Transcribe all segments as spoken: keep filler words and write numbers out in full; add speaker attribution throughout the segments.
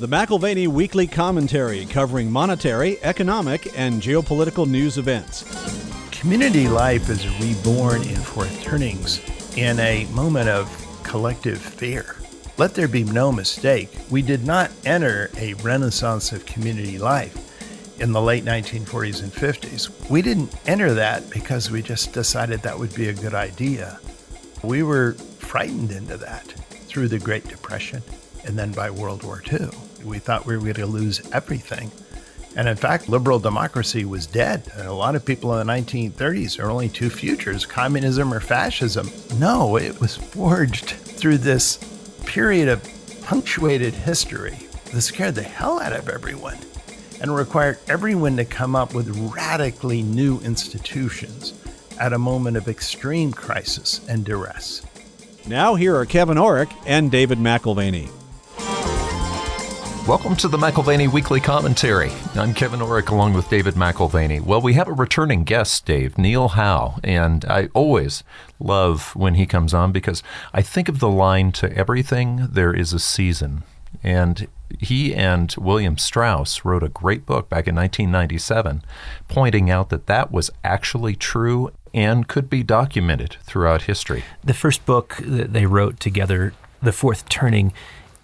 Speaker 1: The McIlvaney Weekly Commentary, covering monetary, economic, and geopolitical news events.
Speaker 2: Community life is reborn in Fourth Turnings in a moment of collective fear. Let there be no mistake, we did not enter a renaissance of community life in the late nineteen forties and fifties. We didn't enter that because we just decided that would be a good idea. We were frightened into that through the Great Depression and then by World War Two. We thought we were going to lose everything. And in fact, liberal democracy was dead. And a lot of people in the nineteen thirties, there are only two futures, communism or fascism. No, it was forged through this period of punctuated history that scared the hell out of everyone and required everyone to come up with radically new institutions at a moment of extreme crisis and duress.
Speaker 1: Now here are Kevin Orrick and David McIlvaney.
Speaker 3: Welcome to the McIlvaney Weekly Commentary. I'm Kevin Orrick along with David McIlvaney. Well, we have a returning guest, Dave, Neil Howe, and I always love when he comes on because I think of the line, to everything there is a season. And he and William Strauss wrote a great book back in nineteen ninety-seven pointing out that that was actually true and could be documented throughout history.
Speaker 4: The first book that they wrote together, The Fourth Turning,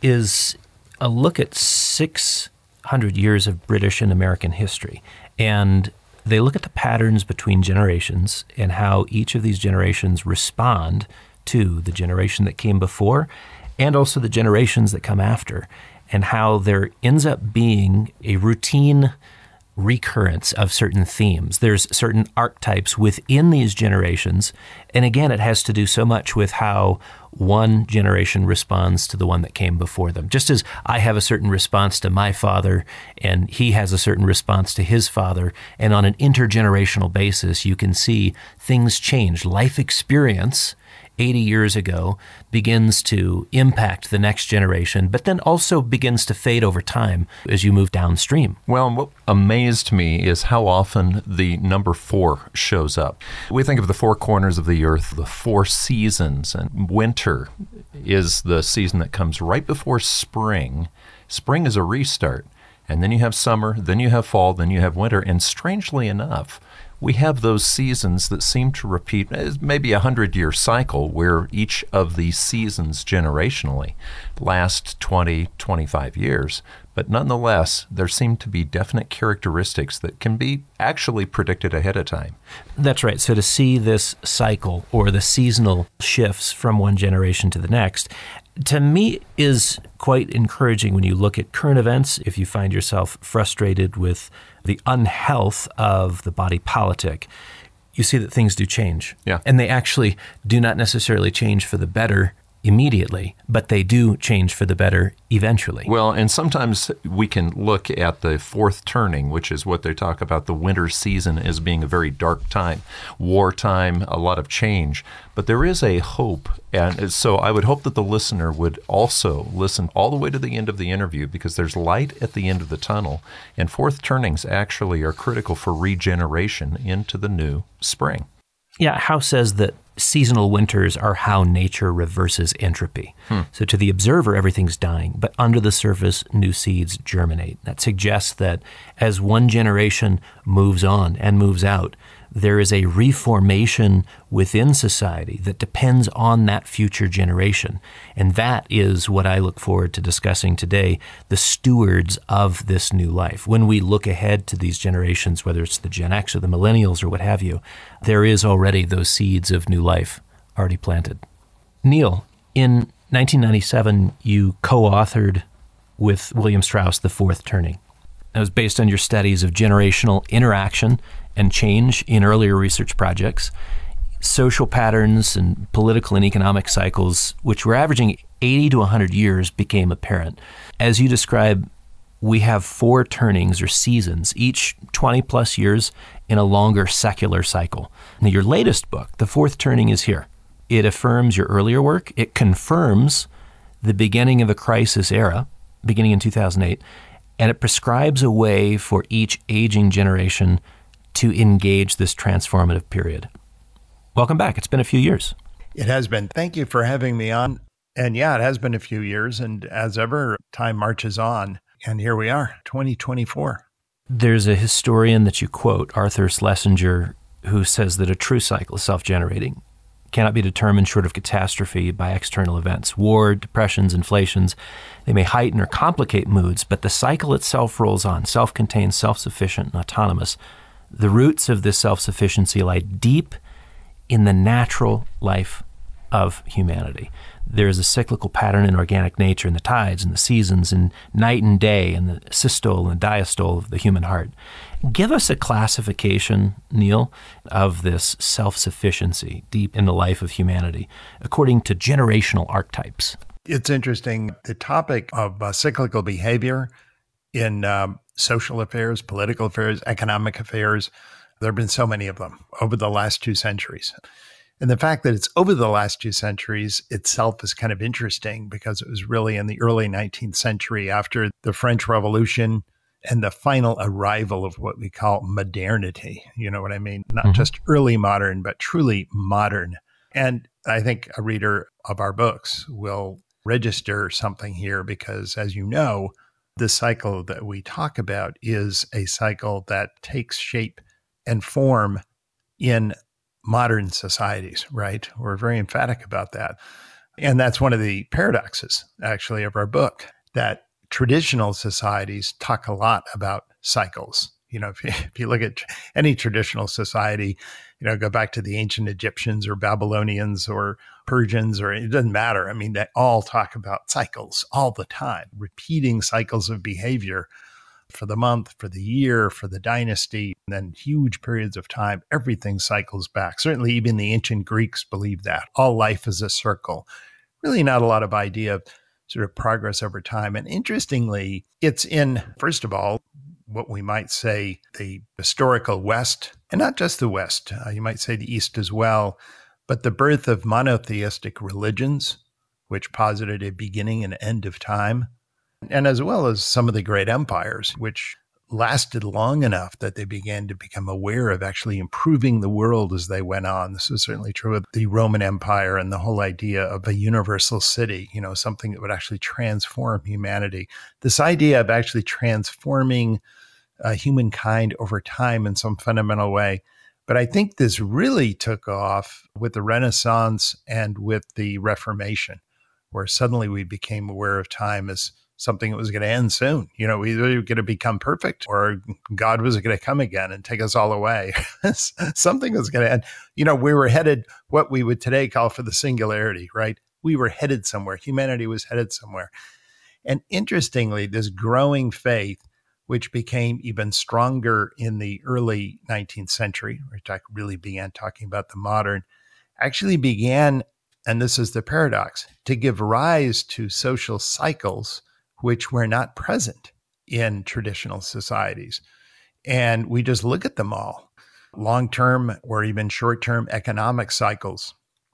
Speaker 4: is a look at six hundred years of British and American history. And they look at the patterns between generations and how each of these generations respond to the generation that came before and also the generations that come after, and how there ends up being a routine recurrence of certain themes. There's certain archetypes within these generations. And again, it has to do so much with how one generation responds to the one that came before them. Just as I have a certain response to my father and he has a certain response to his father, and on an intergenerational basis, you can see things change. Life experience eighty years ago begins to impact the next generation, but then also begins to fade over time as you move downstream.
Speaker 3: Well, what amazed me is how often the number four shows up. We think of the four corners of the earth, the four seasons, and winter is the season that comes right before spring. Spring is a restart, and then you have summer, then you have fall, then you have winter, and strangely enough, we have those seasons that seem to repeat, maybe a hundred-year cycle where each of these seasons generationally last twenty, twenty-five years. But nonetheless, there seem to be definite characteristics that can be actually predicted ahead of time.
Speaker 4: That's right. So to see this cycle or the seasonal shifts from one generation to the next, to me, is quite encouraging when you look at current events. If you find yourself frustrated with the unhealth of the body politic, you see that things do change.
Speaker 3: Yeah.
Speaker 4: And they actually do not necessarily change for the better immediately, but they do change for the better eventually.
Speaker 3: Well, and sometimes we can look at the fourth turning, which is what they talk about the winter season as being a very dark time, wartime, a lot of change. But there is a hope, and so I would hope that the listener would also listen all the way to the end of the interview, because there's light at the end of the tunnel, and fourth turnings actually are critical for regeneration into the new spring.
Speaker 4: Yeah, Howe says that seasonal winters are how nature reverses entropy. Hmm. So to the observer, everything's dying, but under the surface, new seeds germinate. That suggests that as one generation moves on and moves out, there is a reformation within society that depends on that future generation. And that is what I look forward to discussing today, the stewards of this new life. When we look ahead to these generations, whether it's the Gen X or the millennials or what have you, there is already those seeds of new life already planted. Neil, in nineteen ninety-seven, you co-authored with William Strauss, The Fourth Turning. That was based on your studies of generational interaction and change in earlier research projects, social patterns and political and economic cycles, which were averaging eighty to one hundred years, became apparent. As you describe, we have four turnings or seasons, each twenty plus years in a longer secular cycle. Now, your latest book, The Fourth Turning, is here. It affirms your earlier work. It confirms the beginning of a crisis era, beginning in two thousand eight, and it prescribes a way for each aging generation to engage this transformative period. Welcome back. It's been a few years.
Speaker 2: It has been. Thank you for having me on. And yeah, it has been a few years. And as ever, time marches on. And here we are, twenty twenty-four.
Speaker 4: There's a historian that you quote, Arthur Schlesinger, who says that a true cycle is self-generating, cannot be determined short of catastrophe by external events. War, depressions, inflations, they may heighten or complicate moods, but the cycle itself rolls on, self-contained, self-sufficient, and autonomous. The roots of this self-sufficiency lie deep in the natural life of humanity. There is a cyclical pattern in organic nature, in the tides and the seasons, in night and day, and the systole and diastole of the human heart. Give us a classification, Neil, of this self-sufficiency deep in the life of humanity, according to generational archetypes.
Speaker 2: It's interesting. The topic of uh, cyclical behavior in um, social affairs, political affairs, economic affairs, there have been so many of them over the last two centuries. And the fact that it's over the last two centuries itself is kind of interesting because it was really in the early nineteenth century after the French Revolution and the final arrival of what we call modernity. You know what I mean? Not mm-hmm. just early modern, but truly modern. And I think a reader of our books will register something here because, as you know, the cycle that we talk about is a cycle that takes shape and form in modern societies, right? We're very emphatic about that. And that's one of the paradoxes, actually, of our book, that traditional societies talk a lot about cycles. You know, if you, if you look at any traditional society, you know, go back to the ancient Egyptians or Babylonians or Persians, or it doesn't matter. I mean, they all talk about cycles all the time, repeating cycles of behavior for the month, for the year, for the dynasty, and then huge periods of time, everything cycles back. Certainly even the ancient Greeks believed that. All life is a circle. Really not a lot of idea of sort of progress over time. And interestingly, it's in, first of all, what we might say the historical West, and not just the West, uh, you might say the East as well, but the birth of monotheistic religions, which posited a beginning and end of time, and as well as some of the great empires, which lasted long enough that they began to become aware of actually improving the world as they went on. This is certainly true of the Roman Empire and the whole idea of a universal city, you know, something that would actually transform humanity. This idea of actually transforming uh, humankind over time in some fundamental way. But I think this really took off with the Renaissance and with the Reformation, where suddenly we became aware of time as something that was going to end soon. You know, either we were going to become perfect or God was going to come again and take us all away. Something was going to end. You know, we were headed what we would today call for the singularity, right? We were headed somewhere. Humanity was headed somewhere. And interestingly, this growing faith, which became even stronger in the early nineteenth century, which I really began talking about the modern, actually began, and this is the paradox, to give rise to social cycles which were not present in traditional societies. And we just look at them all, long-term or even short-term economic cycles,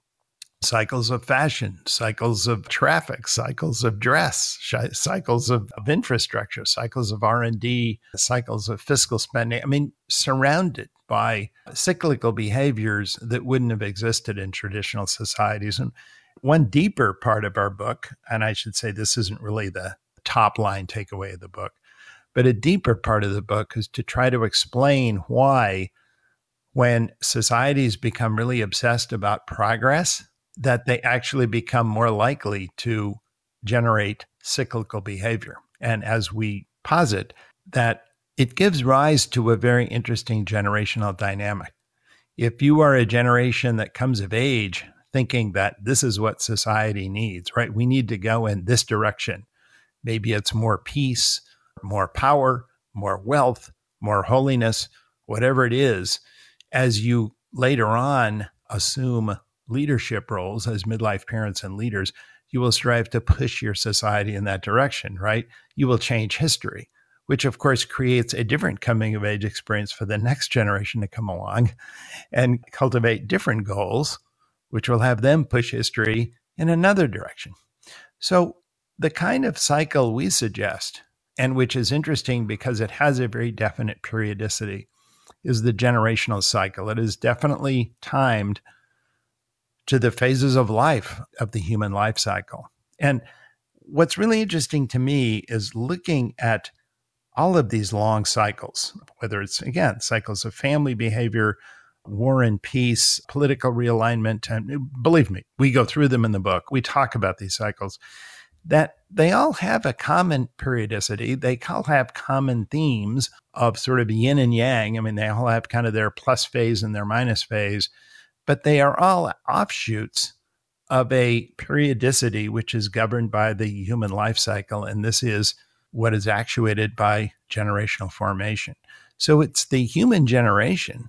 Speaker 2: cycles of fashion, cycles of traffic, cycles of dress, cycles of, of infrastructure, cycles of R and D, cycles of fiscal spending. I mean, surrounded by cyclical behaviors that wouldn't have existed in traditional societies. And one deeper part of our book, and I should say this isn't really the top line takeaway of the book, but a deeper part of the book is to try to explain why, when societies become really obsessed about progress, that they actually become more likely to generate cyclical behavior. And as we posit, that it gives rise to a very interesting generational dynamic. If you are a generation that comes of age thinking that this is what society needs, right? We need to go in this direction. Maybe it's more peace, more power, more wealth, more holiness, whatever it is. As you later on assume leadership roles as midlife parents and leaders, you will strive to push your society in that direction, right? You will change history, which of course creates a different coming of age experience for the next generation to come along and cultivate different goals, which will have them push history in another direction. So the kind of cycle we suggest, and which is interesting because it has a very definite periodicity, is the generational cycle. It is definitely timed to the phases of life, of the human life cycle. And what's really interesting to me is looking at all of these long cycles, whether it's, again, cycles of family behavior, war and peace, political realignment. And believe me, we go through them in the book. We talk about these cycles, that they all have a common periodicity. They all have common themes of sort of yin and yang. I mean, they all have kind of their plus phase and their minus phase, but they are all offshoots of a periodicity which is governed by the human life cycle. And this is what is actuated by generational formation. So it's the human generation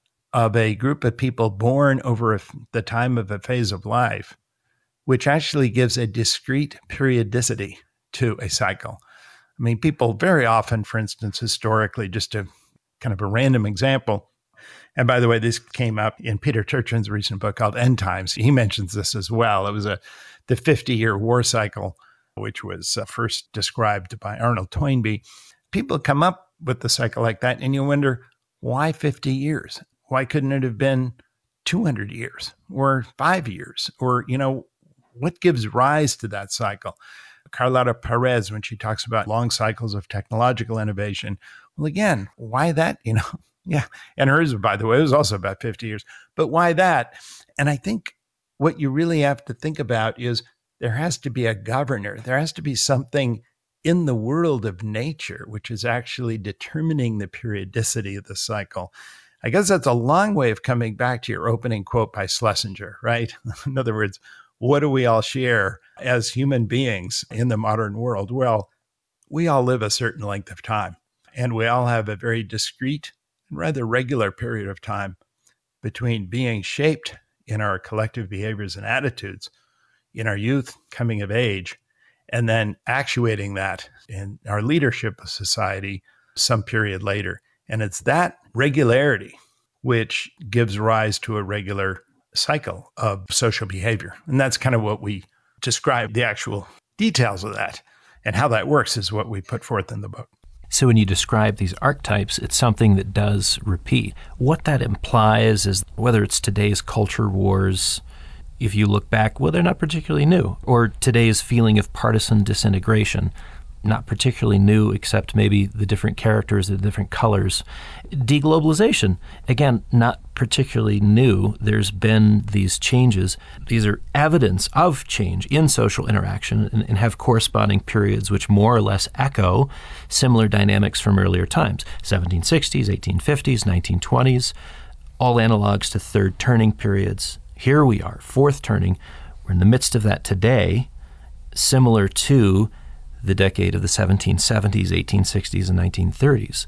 Speaker 2: of a group of people born over a, the time of a phase of life, which actually gives a discrete periodicity to a cycle. I mean, people very often, for instance, historically, just a kind of a random example, and by the way, this came up in Peter Turchin's recent book called End Times. He mentions this as well. It was a the fifty-year war cycle, which was uh, first described by Arnold Toynbee. People come up with the cycle like that, and you wonder, why fifty years? Why couldn't it have been two hundred years or five years? Or, you know, what gives rise to that cycle? Carlota Perez, when she talks about long cycles of technological innovation, well, again, why that, you know? Yeah. And hers, by the way, was also about fifty years. But why that? And I think what you really have to think about is there has to be a governor. There has to be something in the world of nature, which is actually determining the periodicity of the cycle. I guess that's a long way of coming back to your opening quote by Schlesinger, right? In other words, what do we all share as human beings in the modern world? Well, we all live a certain length of time, and we all have a very discrete and rather regular period of time between being shaped in our collective behaviors and attitudes in our youth, coming of age, and then actuating that in our leadership of society some period later. And it's that regularity which gives rise to a regular cycle of social behavior. And that's kind of what we describe. The actual details of that and how that works is what we put forth in the book.
Speaker 4: So when you describe these archetypes, it's something that does repeat. What that implies is whether it's today's culture wars, if you look back, well, they're not particularly new, or today's feeling of partisan disintegration, not particularly new, except maybe the different characters, the different colors. Deglobalization, again, not particularly new. There's been these changes. These are evidence of change in social interaction and, and have corresponding periods which more or less echo similar dynamics from earlier times. seventeen sixties, eighteen fifties, nineteen twenties, all analogs to third turning periods. Here we are, fourth turning. We're in the midst of that today, similar to the decade of the seventeen seventies, eighteen sixties, and nineteen thirties.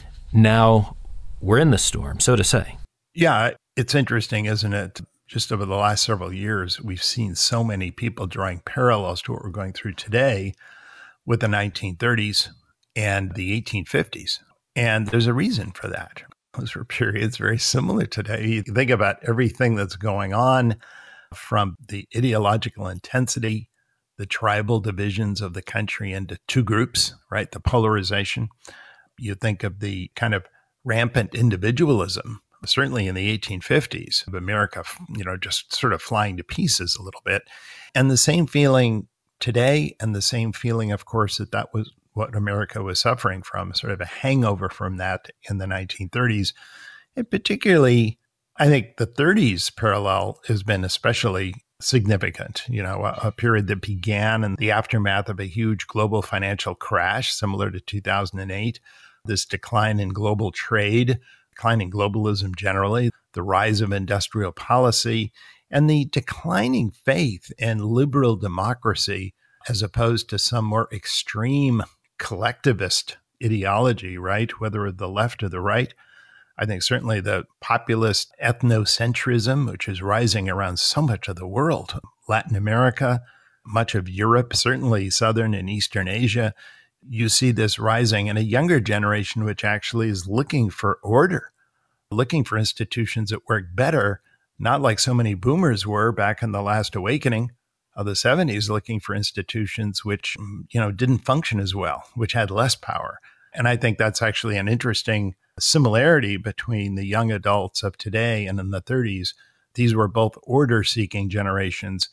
Speaker 4: Now we're in the storm, so to say.
Speaker 2: Yeah, it's interesting, isn't it? Just over the last several years, we've seen so many people drawing parallels to what we're going through today with the nineteen thirties and the eighteen fifties. And there's a reason for that. Those were periods very similar today. You think about everything that's going on, from the ideological intensity, the tribal divisions of the country into two groups, right? The polarization. You think of the kind of rampant individualism, certainly in the eighteen fifties, of America, you know, just sort of flying to pieces a little bit. And the same feeling today, and the same feeling, of course, that that was what America was suffering from, sort of a hangover from that in the nineteen thirties. And particularly, I think the thirties parallel has been especially significant, you know, a, a period that began in the aftermath of a huge global financial crash, similar to two thousand eight, this decline in global trade, decline in globalism generally, the rise of industrial policy, and the declining faith in liberal democracy as opposed to some more extreme collectivist ideology, right? Whether the left or the right. I think certainly the populist ethnocentrism, which is rising around so much of the world, Latin America, much of Europe, certainly Southern and Eastern Asia, you see this rising in a younger generation, which actually is looking for order, looking for institutions that work better, not like so many boomers were back in the last awakening of the seventies, looking for institutions which, you know, didn't function as well, which had less power. And I think that's actually an interesting similarity between the young adults of today and in the thirties. These were both order-seeking generations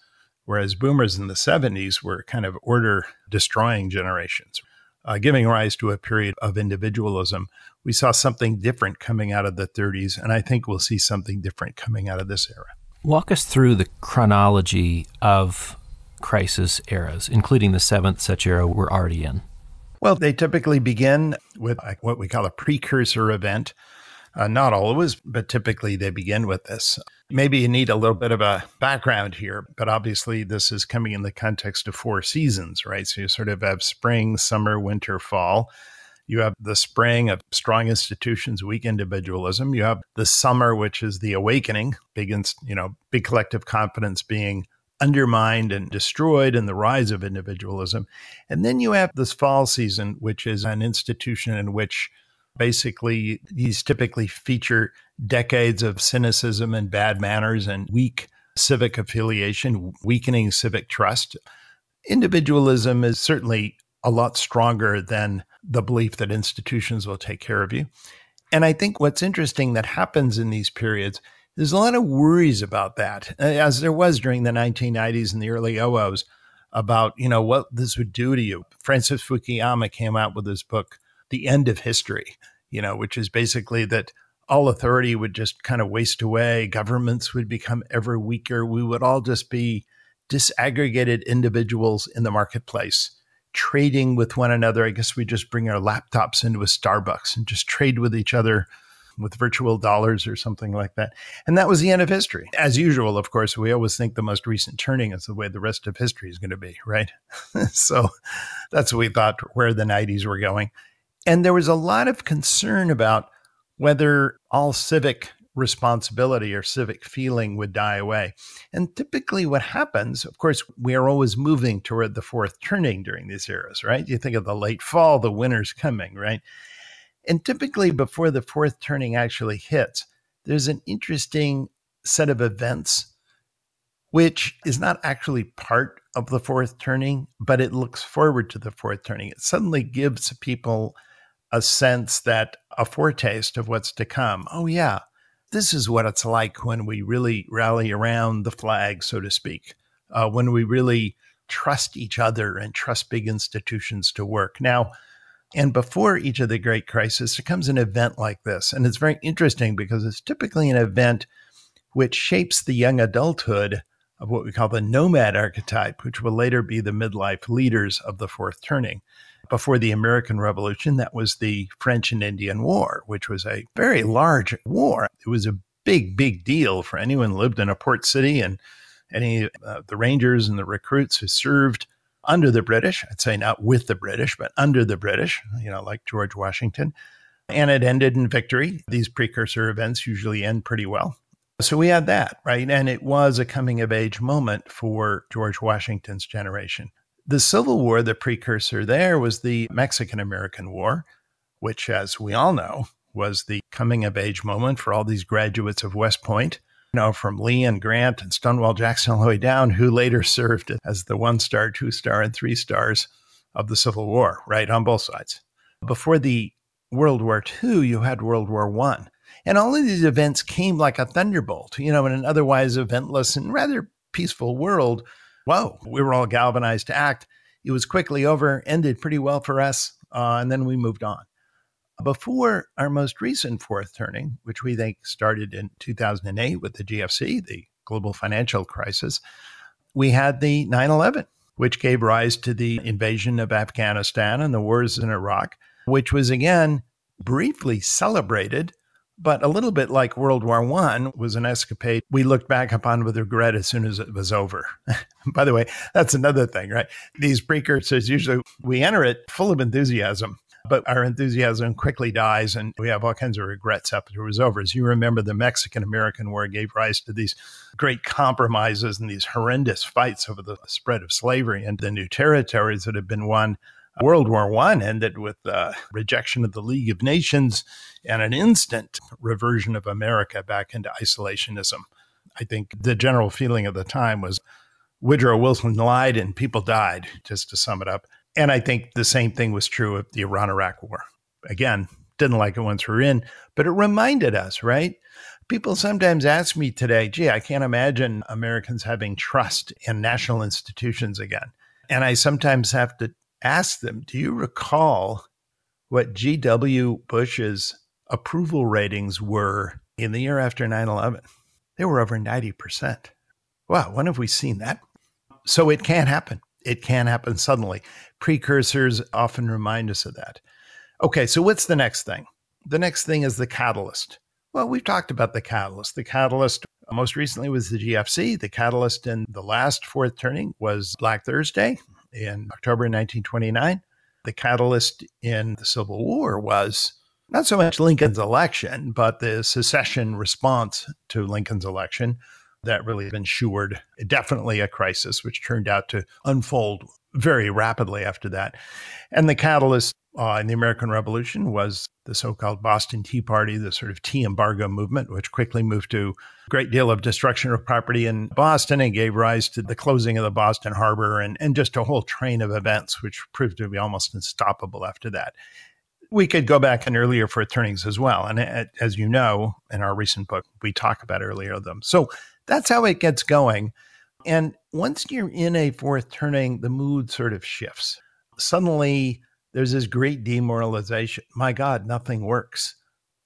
Speaker 2: whereas boomers in the seventies were kind of order-destroying generations, uh, giving rise to a period of individualism. We saw something different coming out of the thirties, and I think we'll see something different coming out of this era.
Speaker 4: Walk us through the chronology of crisis eras, including the seventh such era we're already in.
Speaker 2: Well, they typically begin with what we call a precursor event. Uh, not always, but typically they begin with this. Maybe you need a little bit of a background here, but obviously this is coming in the context of four seasons, right? So you sort of have spring, summer, winter, fall. You have the spring of strong institutions, weak individualism. You have the summer, which is the awakening, big, you know, big collective confidence being undermined and destroyed, and the rise of individualism. And then you have this fall season, which is an institution in which basically these typically feature decades of cynicism and bad manners and weak civic affiliation, weakening civic trust. Individualism is certainly a lot stronger than the belief that institutions will take care of you. And I think what's interesting that happens in these periods, there's a lot of worries about that, as there was during the nineteen nineties and the early oh ohs, about, you know, what this would do to you. Francis Fukuyama came out with his book, The End of History, you know, which is basically that all authority would just kind of waste away. Governments would become ever weaker. We would all just be disaggregated individuals in the marketplace, trading with one another. I guess we just bring our laptops into a Starbucks and just trade with each other with virtual dollars or something like that. And that was the end of history. As usual, of course, we always think the most recent turning is the way the rest of history is going to be, right? So that's what we thought where the nineties were going. And there was a lot of concern about whether all civic responsibility or civic feeling would die away. And typically what happens, of course, we are always moving toward the fourth turning during these eras, right? You think of the late fall, the winter's coming, right? And typically before the fourth turning actually hits, there's an interesting set of events which is not actually part of the fourth turning, but it looks forward to the fourth turning. It suddenly gives people a sense that a foretaste of what's to come. Oh yeah, this is what it's like when we really rally around the flag, so to speak, uh, when we really trust each other and trust big institutions to work. Now, and before each of the great crises, there comes an event like this. And it's very interesting because it's typically an event which shapes the young adulthood of what we call the nomad archetype, which will later be the midlife leaders of the fourth turning. Before the American Revolution, that was the French and Indian War, which was a very large war. It was a big, big deal for anyone who lived in a port city, and any uh, the Rangers and the recruits who served under the British. I'd say not with the British, but under the British, you know, like George Washington. And it ended in victory. These precursor events usually end pretty well. So we had that, right? And it was a coming of age moment for George Washington's generation. The Civil War, the precursor there, was the Mexican-American War, which, as we all know, was the coming of age moment for all these graduates of West Point, you know, from Lee and Grant and Stonewall Jackson all the way down, who later served as the one star, two star, and three stars of the Civil War, right, on both sides. Before the World War Two, you had World War One. And all of these events came like a thunderbolt, you know, in an otherwise eventless and rather peaceful world. Whoa, we were all galvanized to act. It was quickly over, ended pretty well for us, uh, and then we moved on. Before our most recent fourth turning, which we think started in two thousand eight with the G F C, the global financial crisis, we had the nine eleven, which gave rise to the invasion of Afghanistan and the wars in Iraq, which was, again, briefly celebrated, but a little bit like World War One was an escapade we looked back upon with regret as soon as it was over. By the way, that's another thing, right? These precursors, usually we enter it full of enthusiasm, but our enthusiasm quickly dies and we have all kinds of regrets after it was over. As you remember, the Mexican-American War gave rise to these great compromises and these horrendous fights over the spread of slavery into new territories that had been won. World War One ended with the rejection of the League of Nations and an instant reversion of America back into isolationism. I think the general feeling of the time was Woodrow Wilson lied and people died, just to sum it up. And I think the same thing was true of the Iran-Iraq War. Again, didn't like it once we're in, but it reminded us, right? People sometimes ask me today, gee, I can't imagine Americans having trust in national institutions again. And I sometimes have to ask them, do you recall what G W. Bush's approval ratings were in the year after nine eleven? They were over ninety percent. Wow, when have we seen that? So it can happen. It can happen suddenly. Precursors often remind us of that. Okay, so what's the next thing? The next thing is the catalyst. Well, we've talked about the catalyst. The catalyst most recently was the G F C. The catalyst in the last fourth turning was Black Thursday in October nineteen twenty-nine. The catalyst in the Civil War was not so much Lincoln's election, but the secession response to Lincoln's election that really ensured definitely a crisis, which turned out to unfold very rapidly after that. And the catalyst uh, in the American Revolution was the so-called Boston Tea Party, the sort of tea embargo movement, which quickly moved to a great deal of destruction of property in Boston and gave rise to the closing of the Boston Harbor and, and just a whole train of events, which proved to be almost unstoppable after that. We could go back in earlier fourth turnings as well. And as you know, in our recent book, we talk about earlier of them. So that's how it gets going. And once you're in a fourth turning, the mood sort of shifts. Suddenly, there's this great demoralization. My God, nothing works.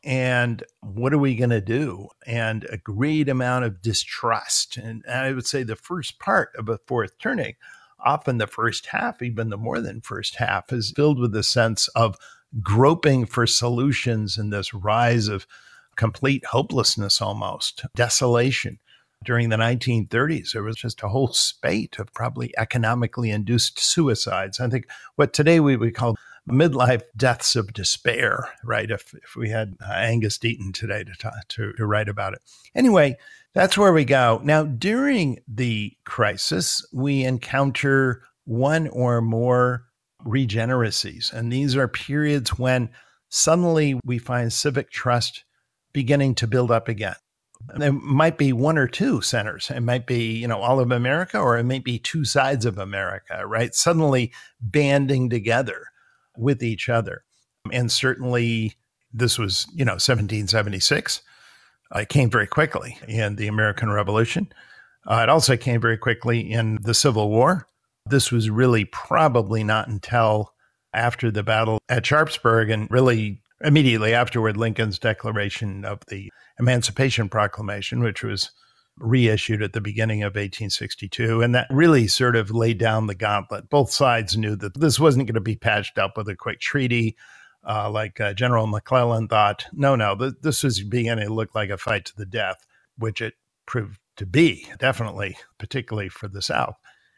Speaker 2: And what are we going to do? And a great amount of distrust. And I would say the first part of a fourth turning, often the first half, even the more than first half, is filled with a sense of groping for solutions and this rise of complete hopelessness, almost desolation. During the nineteen thirties, there was just a whole spate of probably economically induced suicides. I think what today we would call midlife deaths of despair, right? If if we had uh, Angus Deaton today to, talk, to to write about it. Anyway, that's where we go. Now, during the crisis, we encounter one or more regeneracies. And these are periods when suddenly we find civic trust beginning to build up again. There might be one or two centers. It might be, you know, all of America, or it might be two sides of America, right? Suddenly banding together with each other. And certainly this was, you know, seventeen seventy-six. Uh, it came very quickly in the American Revolution. Uh, it also came very quickly in the Civil War. This was really probably not until after the battle at Sharpsburg and really immediately afterward, Lincoln's declaration of the Emancipation Proclamation, which was reissued at the beginning of eighteen sixty-two. And that really sort of laid down the gauntlet. Both sides knew that this wasn't going to be patched up with a quick treaty, uh, like uh, General McClellan thought. No, no, th- this was beginning to look like a fight to the death, which it proved to be, definitely, particularly for the South.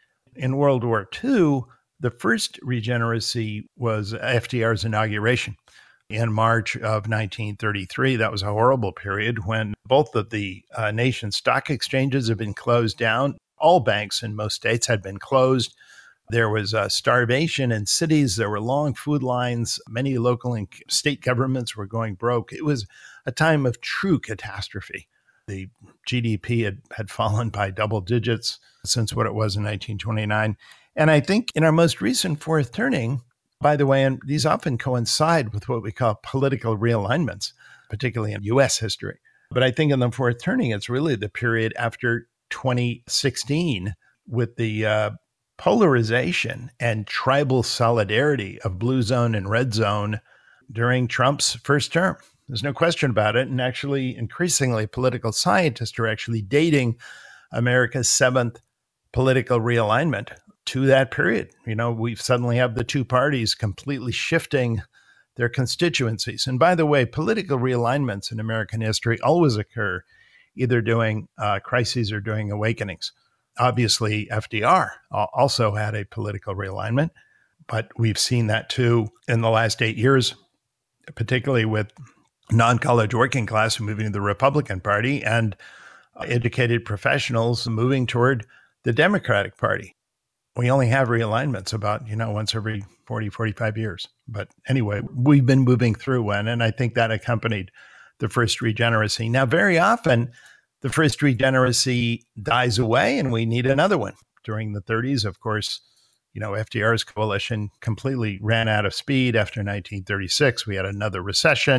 Speaker 2: In World War Two, the first regeneracy was F D R's inauguration in March of nineteen thirty-three. That was a horrible period when both of the uh, nation's stock exchanges had been closed down. All banks in most states had been closed. There was uh, starvation in cities. There were long food lines. Many local and state governments were going broke. It was a time of true catastrophe. The G D P had, had fallen by double digits since what it was in nineteen twenty-nine. And I think in our most recent fourth turning, by the way, and these often coincide with what we call political realignments, particularly in U S history. But I think in the fourth turning, it's really the period after twenty sixteen with the uh, polarization and tribal solidarity of blue zone and red zone during Trump's first term. There's no question about it. And actually, increasingly, political scientists are actually dating America's seventh political realignment to that period. You know, we suddenly have the two parties completely shifting their constituencies. And by the way, political realignments in American history always occur either during uh, crises or during awakenings. Obviously, F D R also had a political realignment, but we've seen that too in the last eight years, particularly with non-college working class moving to the Republican Party and educated professionals moving toward the Democratic Party. We only have realignments about, you know, once every forty, forty-five years. But anyway, we've been moving through one, and I think that accompanied the first regeneracy. Now, very often, the first regeneracy dies away, and we need another one. During the thirties, of course, you know, F D R's coalition completely ran out of speed after nineteen thirty-six. We had another recession.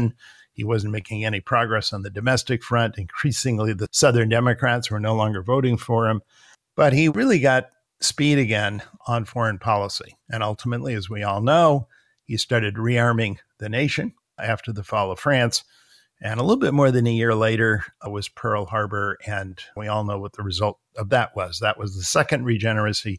Speaker 2: He wasn't making any progress on the domestic front. Increasingly, the Southern Democrats were no longer voting for him. But he really got speed again on foreign policy. And ultimately, as we all know, he started rearming the nation after the fall of France. And a little bit more than a year later was Pearl Harbor. And we all know what the result of that was. That was the second regeneracy.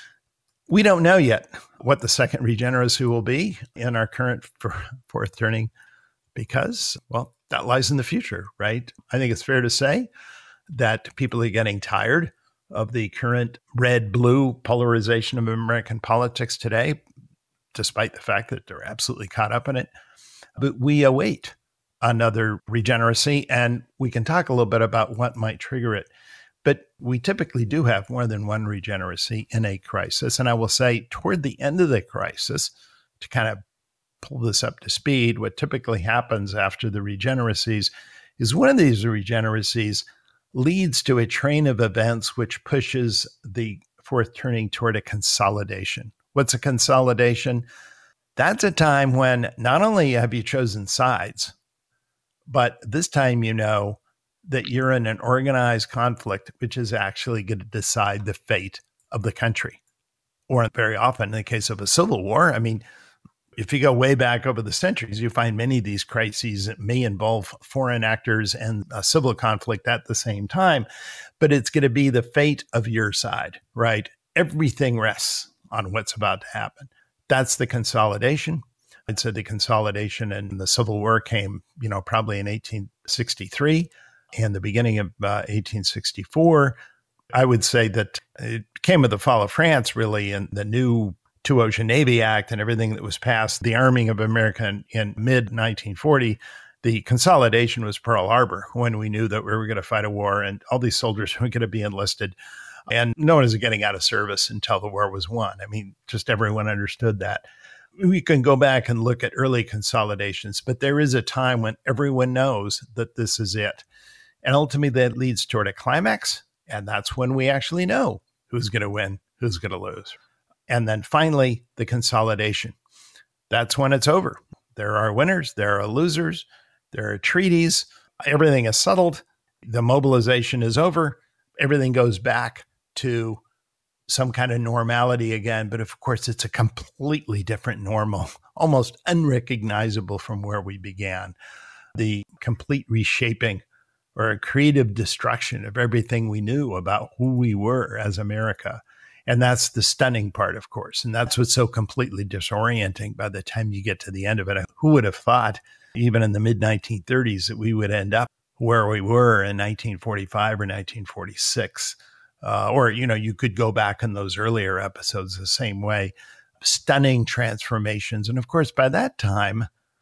Speaker 2: We don't know yet what the second regeneracy will be in our current fourth turning because, well, that lies in the future, right? I think it's fair to say that people are getting tired of the current red-blue polarization of American politics today, despite the fact that they're absolutely caught up in it. But we await another regeneracy, and we can talk a little bit about what might trigger it. But we typically do have more than one regeneracy in a crisis. And I will say toward the end of the crisis, to kind of pull this up to speed, what typically happens after the regeneracies is one of these regeneracies leads to a train of events which pushes the fourth turning toward a consolidation. What's a consolidation? That's a time when not only have you chosen sides, but this time you know that you're in an organized conflict, which is actually going to decide the fate of the country. Or very often, in the case of a civil war, I mean, if you go way back over the centuries, you find many of these crises that may involve foreign actors and a civil conflict at the same time, but it's going to be the fate of your side, right? Everything rests on what's about to happen. That's the consolidation. I'd say the consolidation and the Civil War came, you know, probably in eighteen sixty-three and the beginning of uh, eighteen sixty-four. I would say that it came with the fall of France, really, and the new Two Ocean Navy Act and everything that was passed, the arming of America in, in mid nineteen forty. The consolidation was Pearl Harbor, when we knew that we were going to fight a war and all these soldiers were going to be enlisted. And no one is getting out of service until the war was won. I mean, just everyone understood that. We can go back and look at early consolidations, but there is a time when everyone knows that this is it. And ultimately, that leads toward a climax. And that's when we actually know who's going to win, who's going to lose. And then finally, the consolidation. That's when it's over. There are winners, there are losers, there are treaties, everything is settled, the mobilization is over, everything goes back to some kind of normality again. But of course, it's a completely different normal, almost unrecognizable from where we began. The complete reshaping or a creative destruction of everything we knew about who we were as America. And that's the stunning part, of course. And that's what's so completely disorienting by the time you get to the end of it. Who would have thought, even in the mid nineteen thirties, that we would end up where we were in nineteen forty-five or nineteen forty-six? Uh, or, you know, you could go back in those earlier episodes the same way. Stunning transformations. And of course, by that time,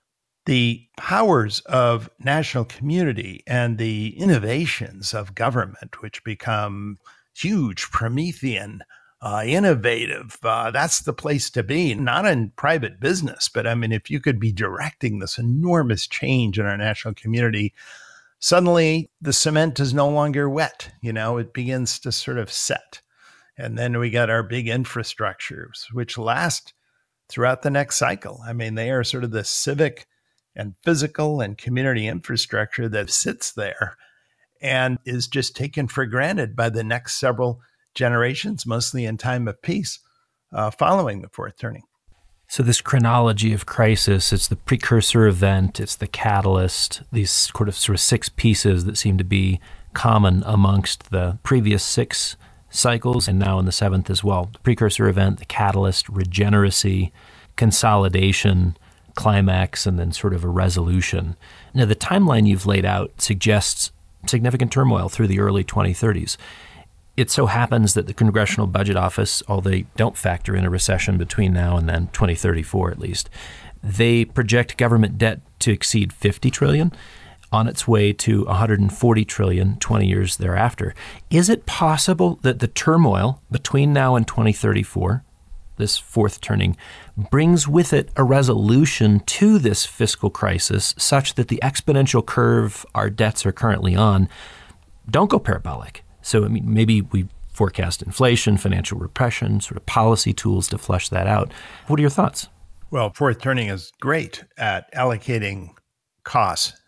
Speaker 2: the powers of national community and the innovations of government, which become huge, Promethean, Uh, innovative, uh, that's the place to be, not in private business. But I mean, if you could be directing this enormous change in our national community, suddenly the cement is no longer wet. You know, it begins to sort of set. And then we got our big infrastructures, which last throughout the next cycle. I mean, they are sort of the civic and physical and community infrastructure that sits there and is just taken for granted by the next several generations, mostly in time of peace, uh, following the fourth turning.
Speaker 4: So this chronology of crisis, it's the precursor event, it's the catalyst, these sort of sort of six pieces that seem to be common amongst the previous six cycles and now in the seventh as well. The precursor event, the catalyst, regeneracy, consolidation, climax, and then sort of a resolution. Now, the timeline you've laid out suggests significant turmoil through the early twenty thirties. It so happens that the Congressional Budget Office, although they don't factor in a recession between now and then, twenty thirty-four at least, they project government debt to exceed fifty trillion dollars on its way to one hundred forty trillion dollars twenty years thereafter. Is it possible that the turmoil between now and twenty thirty-four, this fourth turning, brings with it a resolution to this fiscal crisis such that the exponential curve our debts are currently on don't go parabolic? So I mean, maybe we forecast inflation, financial repression, sort of policy tools to flush that out. What are your thoughts?
Speaker 2: Well, fourth turning is great at allocating costs